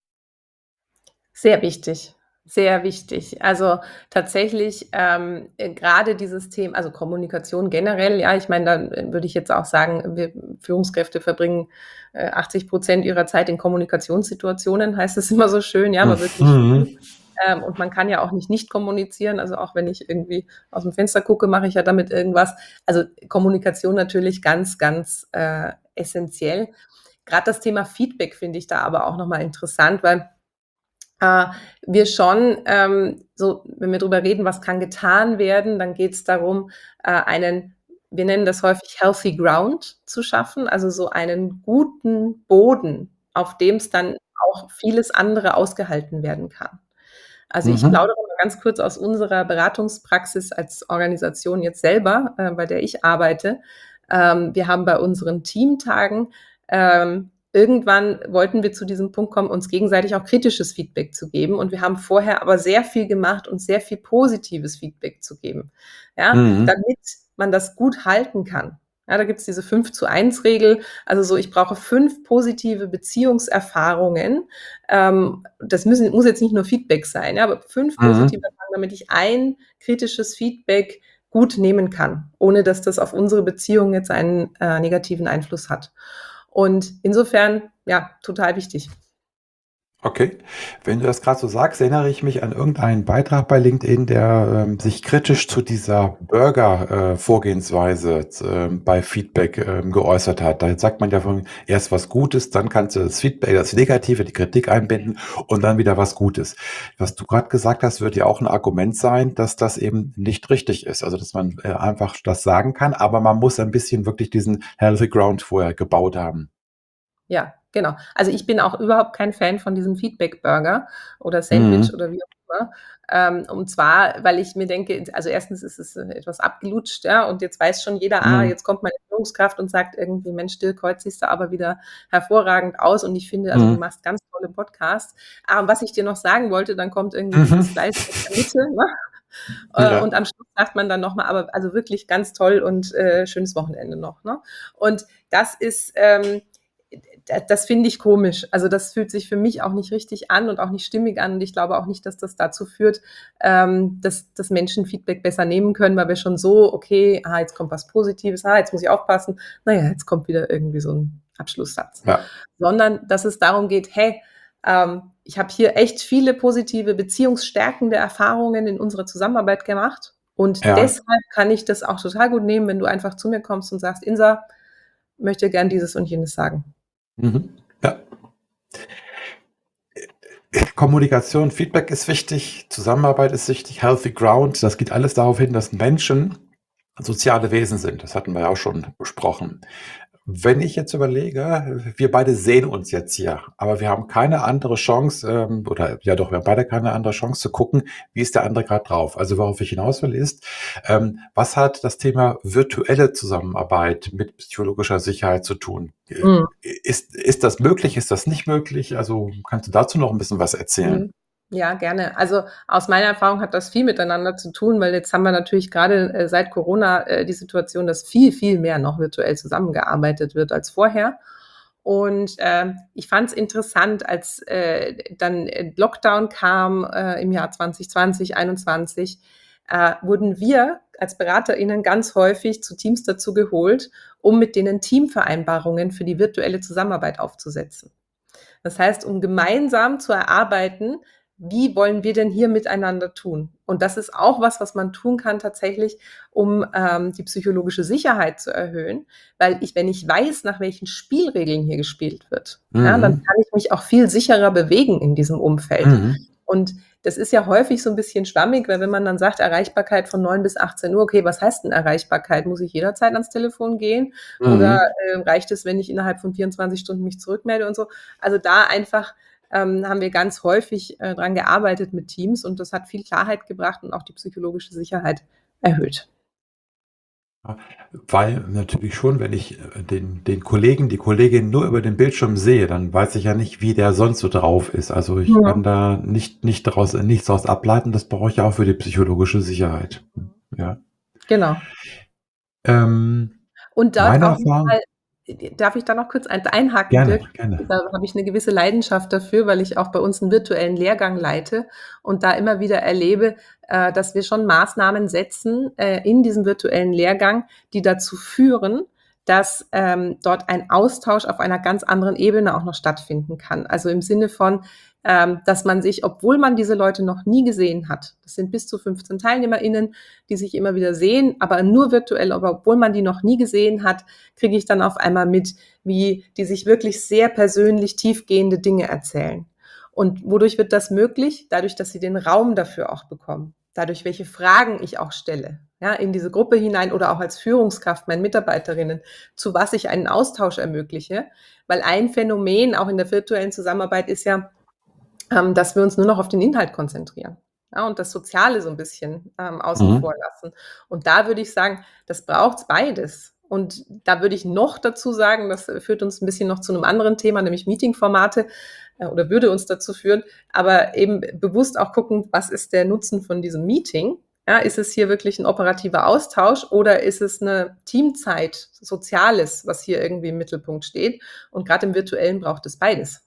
Sehr wichtig, sehr wichtig. Also, tatsächlich, grade dieses Thema also, Kommunikation generell, ja, ich meine, da, würde ich jetzt auch sagen, wir Führungskräfte verbringen, 80 ihrer Zeit in Kommunikationssituationen, heißt es immer so schön, ja, aber wirklich viel.
Mhm.
Und man kann ja auch nicht kommunizieren. Also, auch wenn ich irgendwie aus'm Fenster gucke, mache ich ja damit irgendwas. Also, Kommunikation natürlich ganz, ganz, essenziell. Grad das Thema Feedback finde ich da aber auch noch mal interessant, weil äh, wir schon, so wenn wir drüber reden, was kann getan werden, dann geht's darum, einen wir nennen das häufig Healthy Ground zu schaffen, also so einen guten Boden, auf dem's dann auch vieles andere ausgehalten werden kann. Also, ich
Mhm.
plaudere mal ganz kurz aus unserer Beratungspraxis als Organisation jetzt selber, bei der ich arbeite. Wir haben bei unseren Teamtagen irgendwann wollten wir zu diesem Punkt kommen, uns gegenseitig auch kritisches Feedback zu geben und wir haben vorher aber sehr viel gemacht, uns sehr viel positives Feedback zu geben, ja,
Mhm.
damit man das gut halten kann. Ja, da gibt's diese 5:1 Regel, also so, ich brauche 5 positive Beziehungserfahrungen, das muss jetzt nicht nur Feedback sein, ja, aber 5 positive
Mhm.
Erfahrungen, damit ich ein kritisches Feedback gut nehmen kann, ohne dass das auf unsere Beziehung jetzt einen, negativen Einfluss hat. Und insofern, ja, total wichtig.
Okay. Wenn du das gerade so sagst, erinnere ich mich an irgendeinen Beitrag bei LinkedIn, der, sich kritisch zu dieser Vorgehensweise bei Feedback, geäußert hat. Da sagt man ja von erst was Gutes, dann kannst du das Feedback, das Negative, die Kritik einbinden und dann wieder was Gutes. Was du gerade gesagt hast, wird ja auch ein Argument sein, dass das eben nicht richtig ist. Also, dass man, einfach das sagen kann, aber man muss ein bisschen wirklich diesen Healthy Ground vorher gebaut haben.
Ja, genau. Also, ich bin auch überhaupt kein Fan von diesem Feedback-Burger oder Sandwich
Mhm.
oder wie auch immer. Und zwar, weil ich mir denke, also erstens ist es etwas abgelutscht, ja, und jetzt weiß schon jeder,
Mhm.
jetzt kommt meine Führungskraft und sagt irgendwie: „Mensch, Dirk, heute siehst du aber wieder hervorragend aus und ich finde, also, du
Mhm.
machst ganz tolle Podcasts. Und was ich dir noch sagen wollte, dann kommt irgendwie
Mhm.
dieses Fleisch aus der Mitte, ne? Und
Ja,
am Schluss sagt man dann noch mal, aber also wirklich ganz toll und, schönes Wochenende noch, ne? Und das ist, das finde ich komisch. Also, das fühlt sich für mich auch nicht richtig an und auch nicht stimmig an. Und ich glaube auch nicht, dass das dazu führt, dass Menschen Feedback besser nehmen können, weil wir schon so: „Okay, jetzt kommt was Positives. Jetzt muss ich aufpassen. Na ja, jetzt kommt wieder irgendwie so 'n Abschlusssatz.“
ja,
Sondern dass es darum geht: „Hey, ich habe hier echt viele positive beziehungsstärkende Erfahrungen in unserer Zusammenarbeit gemacht und
ja.
deshalb kann ich das auch total gut nehmen, wenn du einfach zu mir kommst und sagst: ‚Insa, möchte gern dieses und jenes sagen.'“
Mhm. Ja. Kommunikation, Feedback ist wichtig, Zusammenarbeit ist wichtig, Healthy Ground, das geht alles darauf hin, dass Menschen soziale Wesen sind. Das hatten wir ja auch schon besprochen. Wenn ich jetzt überlege, wir beide sehen uns jetzt hier, aber wir haben keine andere Chance, oder ja doch, wir haben beide keine andere Chance zu gucken, wie ist der andere gerade drauf. Also worauf ich hinaus will, ist, was hat das Thema virtuelle Zusammenarbeit mit psychologischer Sicherheit zu tun?
Mhm.
Ist das möglich? Ist das nicht möglich? Also kannst du dazu noch ein bisschen was erzählen?
Mhm. Ja, gerne. Also, aus meiner Erfahrung hat das viel miteinander zu tun, weil jetzt haben wir natürlich grade, seit Corona, die Situation, dass viel, viel mehr noch virtuell zusammengearbeitet wird als vorher. Und, ich fand es interessant, als, dann, Lockdown kam, im Jahr 2020, 21, wurden wir als BeraterInnen ganz häufig zu Teams dazu geholt, um mit denen Teamvereinbarungen für die virtuelle Zusammenarbeit aufzusetzen. Das heißt, um gemeinsam zu erarbeiten, wie wollen wir denn hier miteinander tun? Und das ist auch was, was man tun kann tatsächlich, um, die psychologische Sicherheit zu erhöhen, weil wenn ich weiß, nach welchen Spielregeln hier gespielt wird, ja, dann
Mhm.
kann ich mich auch viel sicherer bewegen in diesem Umfeld.
Mhm.
Und das ist ja häufig so ein bisschen schwammig, weil wenn man dann sagt, Erreichbarkeit von 9 bis 18 Uhr, okay, was heißt denn Erreichbarkeit? Muss ich jederzeit ans Telefon gehen oder,
Mhm.
reicht es, wenn ich innerhalb von 24 Stunden mich zurückmelde und so? Also, da einfach, haben wir ganz häufig, dran gearbeitet mit Teams und das hat viel Klarheit gebracht und auch die psychologische Sicherheit erhöht.
Ja, weil natürlich schon, wenn ich, den Kollegen, die Kollegin nur über den Bildschirm sehe, dann weiß ich ja nicht, wie der sonst so drauf ist. Also, ich
Mhm.
kann da nichts daraus ableiten. Das brauche ich ja auch für die psychologische Sicherheit. Ja.
Genau.
Ähm,
Und dort
meine
auch noch
Erfahrung
mal darf ich da noch kurz einhaken,
gerne,
Dirk?
gerne.
Da habe ich 'ne gewisse Leidenschaft dafür, weil ich auch bei uns 'n virtuellen Lehrgang leite und da immer wieder erlebe, dass wir schon Maßnahmen setzen, in diesem virtuellen Lehrgang, die dazu führen, dass, dort ein Austausch auf einer ganz anderen Ebene auch noch stattfinden kann. Also, im Sinne von, dass man sich, obwohl man diese Leute noch nie gesehen hat, das sind bis zu 15 TeilnehmerInnen, die sich immer wieder sehen, aber nur virtuell, aber obwohl man die noch nie gesehen hat, kriege ich dann auf einmal mit, wie die sich wirklich sehr persönlich tiefgehende Dinge erzählen. Und wodurch wird das möglich? Dadurch, dass sie den Raum dafür auch bekommen. Dadurch, welche Fragen ich auch stelle, ja, in diese Gruppe hinein oder auch als Führungskraft meinen Mitarbeiterinnen, zu was ich einen Austausch ermögliche. Weil ein Phänomen auch in der virtuellen Zusammenarbeit ist ja, dass wir uns nur noch auf den Inhalt konzentrieren, ja, und das Soziale so 'n bisschen, außen vor
Mhm.
lassen. Und da würde ich sagen, das braucht's beides. Und da würde ich noch dazu sagen, das, führt uns 'n bisschen noch zu 'nem anderen Thema, nämlich Meetingformate, oder würde uns dazu führen, aber eben bewusst auch gucken, was ist der Nutzen von diesem Meeting? Ja, ist es hier wirklich 'n operativer Austausch oder ist es 'ne Teamzeit, Soziales, was hier irgendwie im Mittelpunkt steht? Und grad im Virtuellen braucht es beides.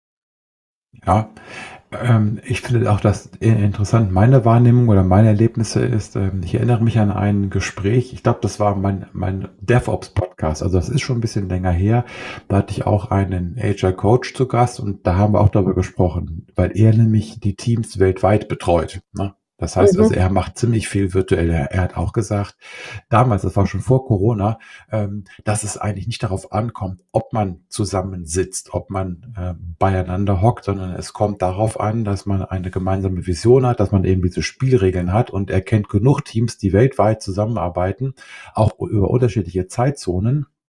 Ja, ich finde auch das interessant. Meine Wahrnehmung oder meine Erlebnisse ist, ich erinnere mich an ein Gespräch, ich glaube, das war mein DevOps-Podcast, also das ist schon ein bisschen länger her. Da hatte ich auch einen Agile Coach zu Gast und da haben wir auch darüber gesprochen, weil er nämlich die Teams weltweit betreut, ne? Das heißt also,
Mhm.
er macht ziemlich viel virtuell. Er hat auch gesagt, damals, das war schon vor Corona, dass es eigentlich nicht darauf ankommt, ob man zusammensitzt, ob man, beieinander hockt, sondern es kommt darauf an, dass man eine gemeinsame Vision hat, dass man eben diese Spielregeln hat und er kennt genug Teams, die weltweit zusammenarbeiten, auch über unterschiedliche Zeitzonen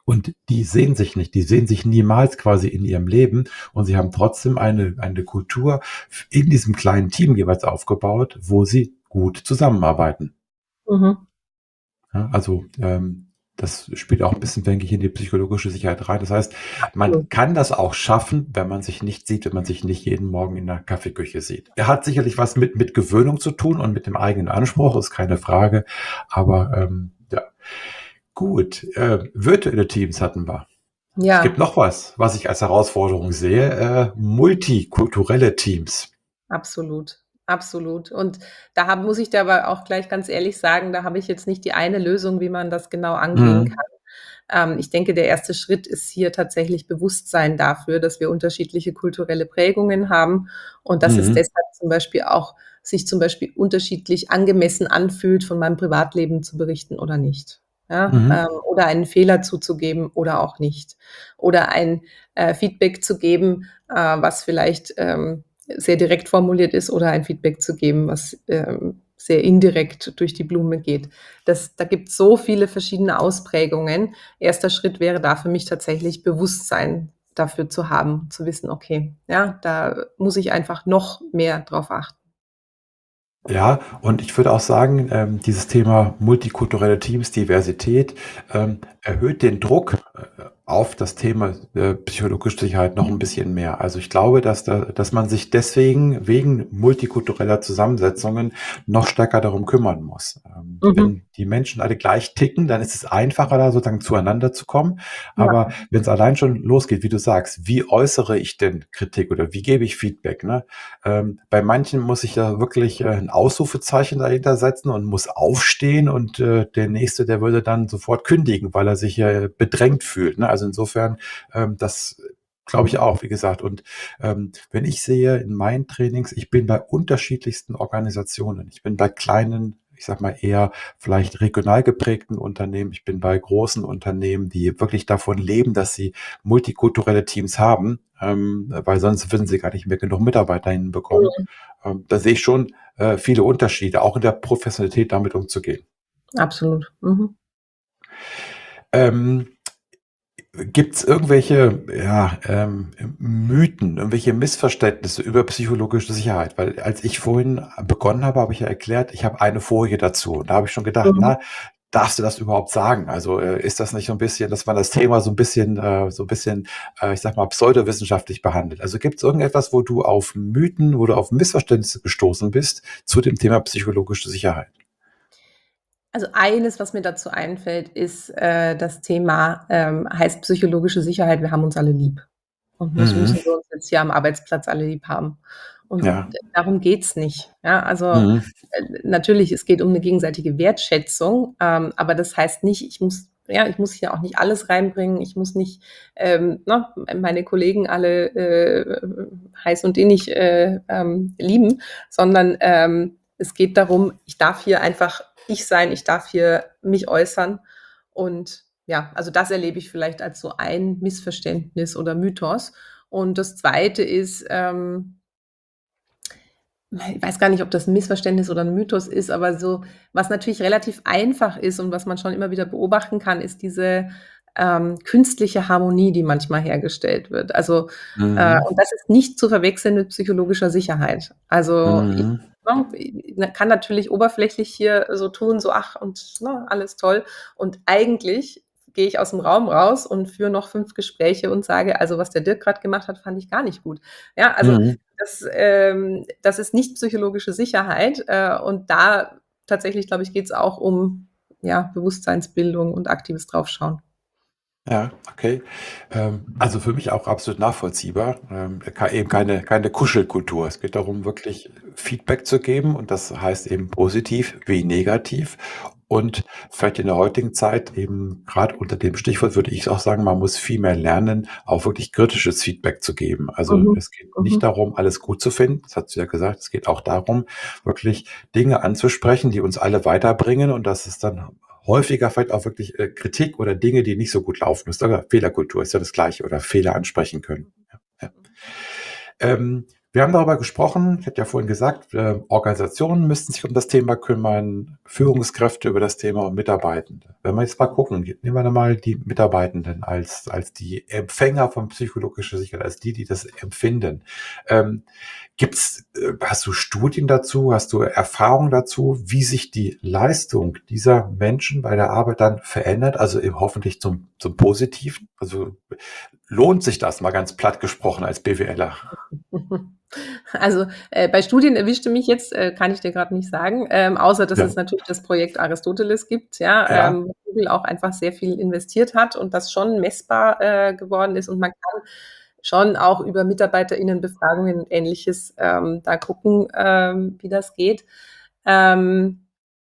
Und die sehen sich nicht, die sehen sich niemals quasi in ihrem Leben und sie haben trotzdem eine Kultur in diesem kleinen Team jeweils aufgebaut, wo sie gut zusammenarbeiten.
Mhm.
Ja, also das spielt auch ein bisschen, denke ich, in die psychologische Sicherheit rein. Das heißt, man
Absolut.
kann das auch schaffen, wenn man sich nicht sieht, wenn man sich nicht jeden Morgen in der Kaffeeküche sieht. Er hat sicherlich was mit Gewöhnung zu tun und mit dem eigenen Anspruch, ist keine Frage. Aber ja, gut. Virtuelle Teams hatten wir. Es gibt
Ja,
noch was, was ich als Herausforderung sehe. Multikulturelle Teams.
absolut, absolut. Und muss ich dir aber auch gleich ganz ehrlich sagen, da habe ich jetzt nicht die eine Lösung, wie man das genau angehen
Mhm.
kann. Ich denke, der erste Schritt ist hier tatsächlich Bewusstsein dafür, dass wir unterschiedliche kulturelle Prägungen haben und dass es
Mhm.
deshalb zum Beispiel auch sich zum Beispiel unterschiedlich angemessen anfühlt, von meinem Privatleben zu berichten oder nicht. Ja,
Mhm.
oder einen Fehler zuzugeben oder auch nicht. Oder ein Feedback zu geben, was vielleicht sehr direkt formuliert ist, oder ein Feedback zu geben, was sehr indirekt durch die Blume geht. Da gibt es so viele verschiedene Ausprägungen. Erster Schritt wäre da für mich tatsächlich Bewusstsein dafür zu haben, zu wissen, okay, ja, da muss ich einfach noch mehr drauf achten.
Ja, und ich würde auch sagen, dieses Thema multikulturelle Teams, Diversität, erhöht den Druck auf das Thema psychologische Sicherheit noch ein bisschen mehr. Also ich glaube, dass man sich deswegen wegen multikultureller Zusammensetzungen noch stärker darum kümmern muss.
Mhm.
Wenn die Menschen alle gleich ticken, dann ist es einfacher, da sozusagen zueinander zu kommen.
Ja.
Aber wenn es allein schon losgeht, wie du sagst, wie äußere ich denn Kritik oder wie gebe ich Feedback, ne? Bei manchen muss ich ja wirklich 'n Ausrufezeichen dahinter setzen und muss aufstehen und der Nächste, der würde dann sofort kündigen, weil er sich ja bedrängt fühlt, ne? Also insofern, das glaube ich auch, wie gesagt. Und wenn ich sehe in meinen Trainings, ich bin bei unterschiedlichsten Organisationen. Ich bin bei kleinen, ich sage mal eher vielleicht regional geprägten Unternehmen. Ich bin bei großen Unternehmen, die wirklich davon leben, dass sie multikulturelle Teams haben, weil sonst würden sie gar nicht mehr genug Mitarbeiter hinbekommen.
Mhm.
Da sehe ich schon viele Unterschiede, auch in der Professionalität damit umzugehen.
Absolut. Mhm.
Ähm, Gibt es irgendwelche Mythen, irgendwelche Missverständnisse über psychologische Sicherheit? Weil als ich vorhin begonnen habe, habe ich ja erklärt, ich habe eine Folie dazu. Und da habe ich schon gedacht,
Mhm.
na, darfst du das überhaupt sagen? Also ist das nicht so ein bisschen, dass man das Thema so ein bisschen, ich sag mal, pseudowissenschaftlich behandelt? Also gibt es irgendetwas, wo du auf Mythen, wo du auf Missverständnisse gestoßen bist zu dem Thema psychologische Sicherheit?
Also eines, was mir dazu einfällt, ist das Thema, heißt psychologische Sicherheit, wir haben uns alle lieb. Und
Mhm.
müssen wir uns jetzt hier am Arbeitsplatz alle lieb haben. Und
Ja.
darum geht's nicht. Ja, also
Mhm.
natürlich, es geht um eine gegenseitige Wertschätzung, aber das heißt nicht, ich muss hier auch nicht alles reinbringen. Ich muss nicht, ne, meine Kollegen alle heiß und innig lieben, sondern es geht darum, ich darf hier einfach ich sein, ich darf hier mich äußern. Und ja, also das erlebe ich vielleicht als so ein Missverständnis oder Mythos. Und das Zweite ist, ich weiß gar nicht, ob das ein Missverständnis oder ein Mythos ist, aber so, was natürlich relativ einfach ist und was man schon immer wieder beobachten kann, ist diese künstliche Harmonie, die manchmal hergestellt wird. Also,
Mhm.
und das ist nicht zu verwechseln mit psychologischer Sicherheit. Also, ich,
Mhm.
ne, kann natürlich oberflächlich hier so tun, so ach und ne, alles toll. Und eigentlich gehe ich aus dem Raum raus und führe noch 5 Gespräche und sage, also was der Dirk gerade gemacht hat, fand ich gar nicht gut. Ja, also
Mhm.
das ist nicht psychologische Sicherheit. Und da tatsächlich, glaube ich, geht es auch um ja, Bewusstseinsbildung und aktives Draufschauen.
Ja, okay. Also für mich auch absolut nachvollziehbar. Eben keine Kuschelkultur. Es geht darum, wirklich Feedback zu geben und das heißt eben positiv wie negativ. Und vielleicht in der heutigen Zeit eben gerade unter dem Stichwort würde ich auch sagen, man muss viel mehr lernen, auch wirklich kritisches Feedback zu geben. Also
Mhm.
es geht nicht
Mhm.
darum, alles gut zu finden. Das hast du ja gesagt. Es geht auch darum, wirklich Dinge anzusprechen, die uns alle weiterbringen und das ist dann häufiger vielleicht auch wirklich Kritik oder Dinge, die nicht so gut laufen. Das ist aber Fehlerkultur ist ja das Gleiche oder Fehler ansprechen können. Ja, ja. Wir haben darüber gesprochen, ich hatte ja vorhin gesagt, Organisationen müssten sich um das Thema kümmern, Führungskräfte über das Thema und Mitarbeitende. Wenn wir jetzt mal gucken, nehmen wir mal die Mitarbeitenden als die Empfänger von psychologischer Sicherheit, als die das empfinden. Ähm, hast du Studien dazu, hast du Erfahrungen dazu, wie sich die Leistung dieser Menschen bei der Arbeit dann verändert, also eben hoffentlich zum Positiven? Also lohnt sich das mal ganz platt gesprochen als BWLer?
Also, bei Studien erwischte mich jetzt, kann ich dir gerade nicht sagen, außer dass
Ja,
es natürlich das Projekt Aristoteles gibt, ja,
ja.
wo Google auch einfach sehr viel investiert hat und das schon messbar, geworden ist und man kann schon auch über MitarbeiterInnenbefragungen und Ähnliches, da gucken, wie das geht. Ähm,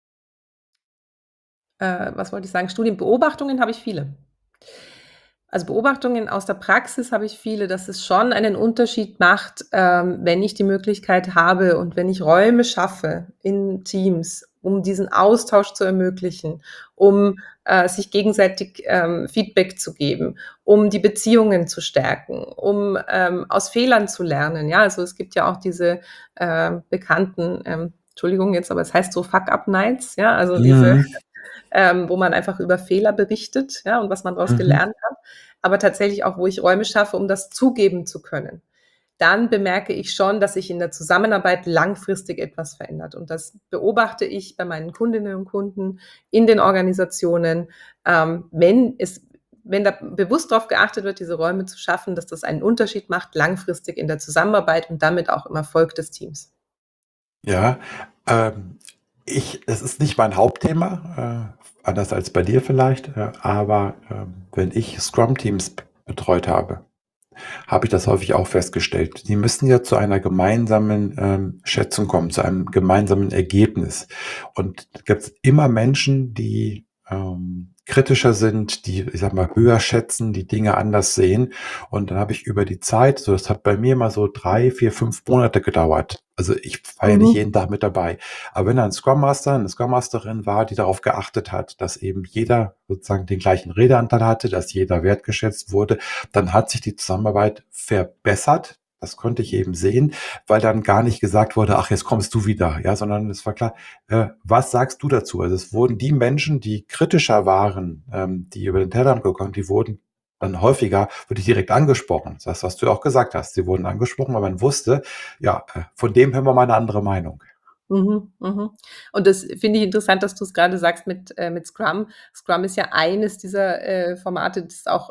was wollte ich sagen? Studienbeobachtungen habe ich viele. Also, Beobachtungen aus der Praxis habe ich viele, dass es schon einen Unterschied macht, wenn ich die Möglichkeit habe und wenn ich Räume schaffe in Teams, um diesen Austausch zu ermöglichen, um, sich gegenseitig, Feedback zu geben, um die Beziehungen zu stärken, um, aus Fehlern zu lernen. Ja, also, es gibt ja auch diese, bekannten, Entschuldigung jetzt, aber es heißt so Fuck-up-Nights, ja, also diese
Mhm.
wo man einfach über Fehler berichtet, ja, und was man daraus
Mhm.
gelernt hat, aber tatsächlich auch, wo ich Räume schaffe, um das zugeben zu können. Dann bemerke ich schon, dass sich in der Zusammenarbeit langfristig etwas verändert. Und das beobachte ich bei meinen Kundinnen und Kunden in den Organisationen, wenn da bewusst darauf geachtet wird, diese Räume zu schaffen, dass das einen Unterschied macht langfristig in der Zusammenarbeit und damit auch im Erfolg des Teams.
Ja, ähm, es ist nicht mein Hauptthema, anders als bei dir vielleicht, aber, wenn ich Scrum-Teams betreut habe ich das häufig auch festgestellt. Die müssen ja zu einer gemeinsamen, Schätzung kommen, zu einem gemeinsamen Ergebnis. Und da gibt's immer Menschen, die, kritischer sind, die, ich sage mal, höher schätzen, die Dinge anders sehen. Und dann habe ich über die Zeit so das hat bei mir mal so 3, 4, 5 Monate gedauert. Also, ich war ja nicht
Mhm.
jeden Tag mit dabei. Aber wenn da 'n Scrum Master, 'ne Scrum Masterin war, die darauf geachtet hat, dass eben jeder sozusagen den gleichen Redeanteil hatte, dass jeder wertgeschätzt wurde, dann hat sich die Zusammenarbeit verbessert. Das konnte ich eben sehen, weil dann gar nicht gesagt wurde: „Ach, jetzt kommst du wieder“, ja, sondern es war klar: Was sagst du dazu?“ Also, es wurden die Menschen, die kritischer waren, die über den Tellerrand gekommen, die wurden dann häufiger wirklich direkt angesprochen. Das, was du ja auch gesagt hast. Sie wurden angesprochen, weil man wusste, ja, von dem hören wir mal 'ne andere Meinung.
Mhm, mhm. Und das finde ich interessant, dass du's grade sagst mit Scrum. Scrum ist ja eines dieser, Formate, das auch,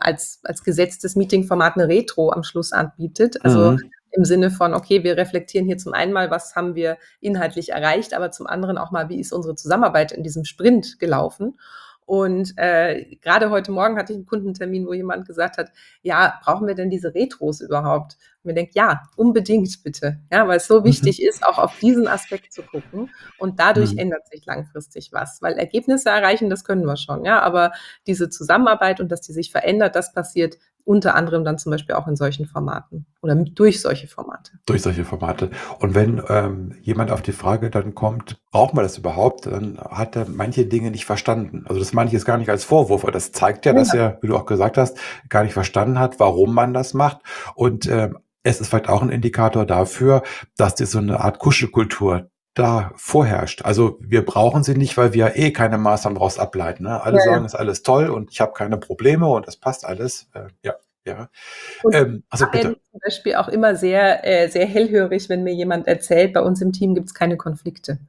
als gesetztes Meetingformat 'ne Retro am Schluss anbietet. Also,
Mhm.
im Sinne von: „Okay, wir reflektieren hier zum einen mal, was haben wir inhaltlich erreicht, aber zum anderen auch mal, wie ist unsere Zusammenarbeit in diesem Sprint gelaufen?“ Und, grade heute Morgen hatte ich 'n Kundentermin, wo jemand gesagt hat: „Ja, brauchen wir denn diese Retros überhaupt?“ Und mir denkt: „Ja, unbedingt bitte“, ja, weil es so
Mhm.
wichtig ist, auch auf diesen Aspekt zu gucken und dadurch
Mhm.
ändert sich langfristig was, weil Ergebnisse erreichen, das können wir schon, ja, aber diese Zusammenarbeit und dass die sich verändert, das passiert unter anderem dann zum Beispiel auch in solchen Formaten oder durch solche Formate.
Durch solche Formate. Und wenn, jemand auf die Frage dann kommt: „Braucht man das überhaupt?“, dann hat er manche Dinge nicht verstanden. Also, das meine ich jetzt gar nicht als Vorwurf, aber das zeigt ja, dass
Ja.
er, wie du auch gesagt hast, gar nicht verstanden hat, warum man das macht. Und, es ist vielleicht auch 'n Indikator dafür, dass dir so 'ne Art Kuschelkultur da vorherrscht. Also, wir brauchen sie nicht, weil wir eh keine Maßnahmen daraus ableiten, ne?
Ja,
Alle sagen,
ja.
ist alles toll und ich habe keine Probleme und das passt alles. Ja, ja.
Und
Also,
da werde
bitte.
ich zum Beispiel auch immer sehr hellhörig, wenn mir jemand erzählt: „Bei uns im Team gibt's keine Konflikte.“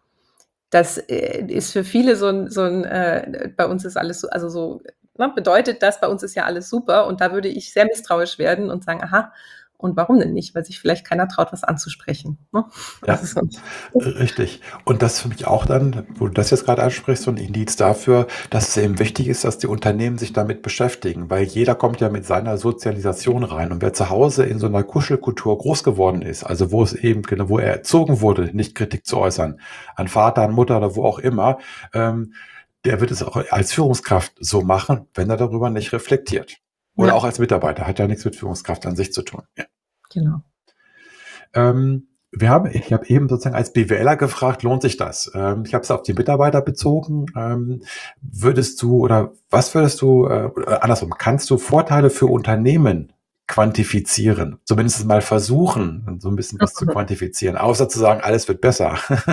Das, ist für viele bei uns ist alles so also so, ne, bedeutet das, bei uns ist ja alles super und da würde ich sehr misstrauisch werden und sagen: „Aha, und warum denn nicht?“ Weil sich vielleicht keiner traut, was anzusprechen, ne?
Ja.
Also so
Richtig. Und das ist für mich auch dann, wo du das jetzt gerade ansprichst, so 'n Indiz dafür, dass es eben wichtig ist, dass die Unternehmen sich damit beschäftigen, weil jeder kommt ja mit seiner Sozialisation rein. Und wer zu Hause in so 'ner Kuschelkultur groß geworden ist, also wo es eben genau wo er erzogen wurde, nicht Kritik zu äußern, an Vater, an Mutter oder wo auch immer, der wird es auch als Führungskraft so machen, wenn er darüber nicht reflektiert. Oder auch
ja,
als Mitarbeiter, hat ja nichts mit Führungskraft an sich zu tun. Ja.
genau.
Ich habe eben sozusagen als BWLer gefragt, lohnt sich das? Ich habe es auf die Mitarbeiter bezogen. Würdest du oder was würdest du, oder andersrum, kannst du Vorteile für Unternehmen quantifizieren. Zumindest mal versuchen, so ein bisschen was zu quantifizieren, außer zu sagen, alles wird besser.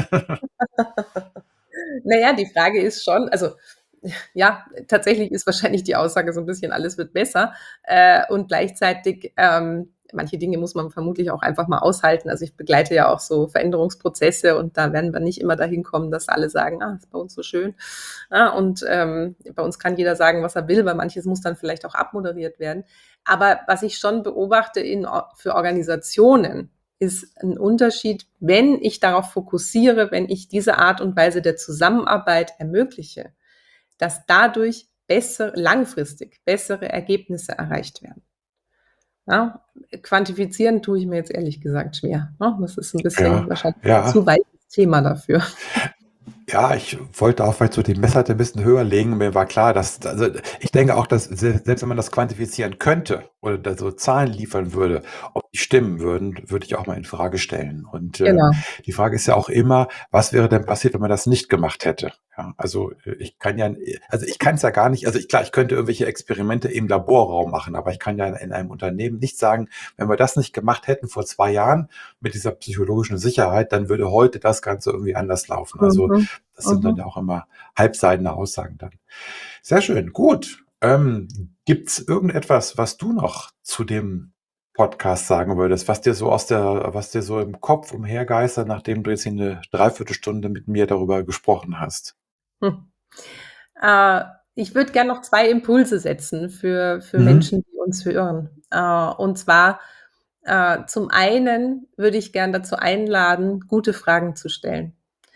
Na ja, die Frage ist schon, also, ja, tatsächlich ist wahrscheinlich die Aussage so 'n bisschen: „Alles wird besser“, und gleichzeitig, manche Dinge muss man vermutlich auch einfach mal aushalten. Also, ich begleite ja auch so Veränderungsprozesse und da werden wir nicht immer dahin kommen, dass alle sagen: „Ah, ist bei uns so schön.“ und, bei uns kann jeder sagen, was er will, weil manches muss dann vielleicht auch abmoderiert werden. Aber was ich schon beobachte für Organisationen, ist ein Unterschied, wenn ich darauf fokussiere, wenn ich diese Art und Weise der Zusammenarbeit ermögliche, dass dadurch langfristig bessere Ergebnisse erreicht werden. Ja, quantifizieren tue ich mir jetzt ehrlich gesagt schwer, ne? Das ist ein bisschen
Ja,
wahrscheinlich
ja.
zu weites Thema dafür.
Ja, ich wollte auch vielleicht so die Messlatte ein bisschen höher legen. Mir war klar, dass also, ich denke auch, dass selbst wenn man das quantifizieren könnte oder da so Zahlen liefern würde, ob die stimmen würden, würde ich auch mal in Frage stellen. Und,
Genau.
die Frage ist ja auch immer: Was wäre denn passiert, wenn man das nicht gemacht hätte? Ja, also, ich kann ja also, ich kann's ja gar nicht also, ich könnte irgendwelche Experimente im Laborraum machen, aber ich kann ja in einem Unternehmen nicht sagen: „Wenn wir das nicht gemacht hätten vor 2 Jahren mit dieser psychologischen Sicherheit, dann würde heute das Ganze irgendwie anders laufen.“ Also,
Mhm.
das sind dann
Mhm.
ja auch immer halbseidene Aussagen dann. Sehr schön, gut. Gibt's irgendetwas, was du noch zu dem Podcast sagen würdest, was dir so im Kopf umhergeistert, nachdem du jetzt hier 'ne Dreiviertelstunde mit mir darüber gesprochen hast?
Hm. Äh, Ich würde gern noch 2 Impulse setzen für
Mhm.
Menschen, die uns hören. Und zwar, zum einen würde ich gern dazu einladen, gute Fragen zu stellen.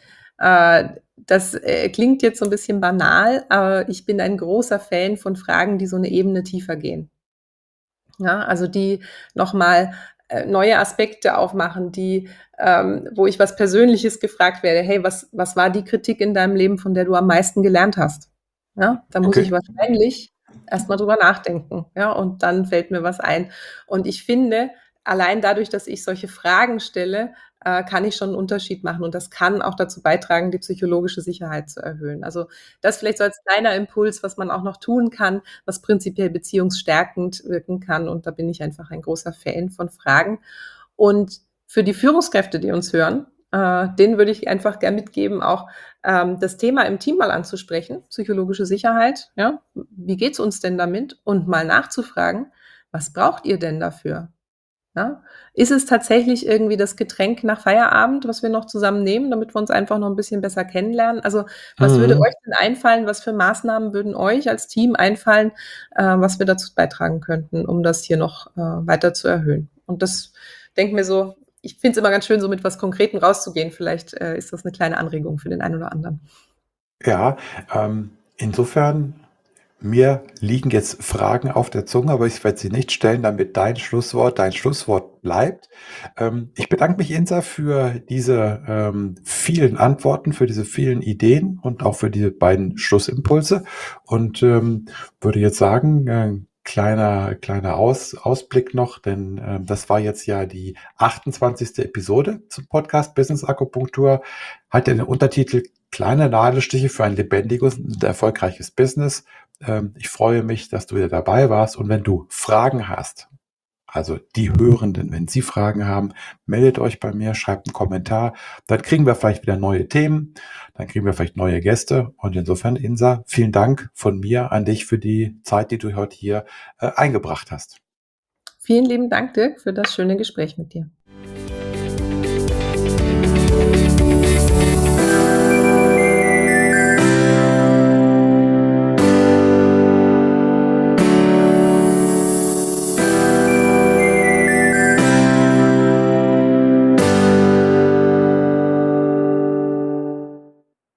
Das, klingt jetzt so 'n bisschen banal, aber ich bin ein großer Fan von Fragen, die so 'ne Ebene tiefer gehen. Ja, also die noch mal, neue Aspekte aufmachen, wo ich was Persönliches gefragt werde: „Hey, was war die Kritik in deinem Leben, von der du am meisten gelernt hast?“ Ja, da muss ich
Okay.
wahrscheinlich erst mal drüber nachdenken, ja, und dann fällt mir was ein. Und ich finde, allein dadurch, dass ich solche Fragen stelle, kann ich schon 'n Unterschied machen und das kann auch dazu beitragen, die psychologische Sicherheit zu erhöhen. Also, das vielleicht so als kleiner Impuls, was man auch noch tun kann, was prinzipiell beziehungsstärkend wirken kann. Und da bin ich einfach ein großer Fan von Fragen. Und für die Führungskräfte, die uns hören, denen würde ich einfach gern mitgeben, auch das Thema im Team mal anzusprechen, psychologische Sicherheit. Ja? Wie geht's uns denn damit? Und mal nachzufragen, was braucht ihr denn dafür? Ja? Ist es tatsächlich irgendwie das Getränk nach Feierabend, was wir noch zusammen nehmen, damit wir uns einfach noch 'n bisschen besser kennenlernen? Also, was würde
Mhm.
euch denn einfallen? Was für Maßnahmen würden euch als Team einfallen, was wir dazu beitragen könnten, um das hier noch, weiter zu erhöhen? Und das denke mir so, ich finde es immer ganz schön, so mit was Konkretem rauszugehen. Vielleicht, ist das 'ne kleine Anregung für den einen oder anderen.
Ja, insofern mir liegen jetzt Fragen auf der Zunge, aber ich werde sie nicht stellen, damit dein Schlusswort bleibt. Ich bedanke mich, Insa, für diese, vielen Antworten, für diese vielen Ideen und auch für diese beiden Schlussimpulse und, würde jetzt sagen, kleiner Ausblick noch, denn, das war jetzt ja die 28. Episode zum Podcast Business Akupunktur, hat ja den Untertitel „Kleine Nadelstiche für ein lebendiges und erfolgreiches Business“. Ich freue mich, dass du wieder dabei warst und wenn du Fragen hast, also die Hörenden, wenn sie Fragen haben, meldet euch bei mir, schreibt einen Kommentar, dann kriegen wir vielleicht wieder neue Themen, dann kriegen wir vielleicht neue Gäste und insofern, Insa, vielen Dank von mir an dich für die Zeit, die du heute hier, eingebracht hast.
Vielen lieben Dank, Dirk, für das schöne Gespräch mit dir.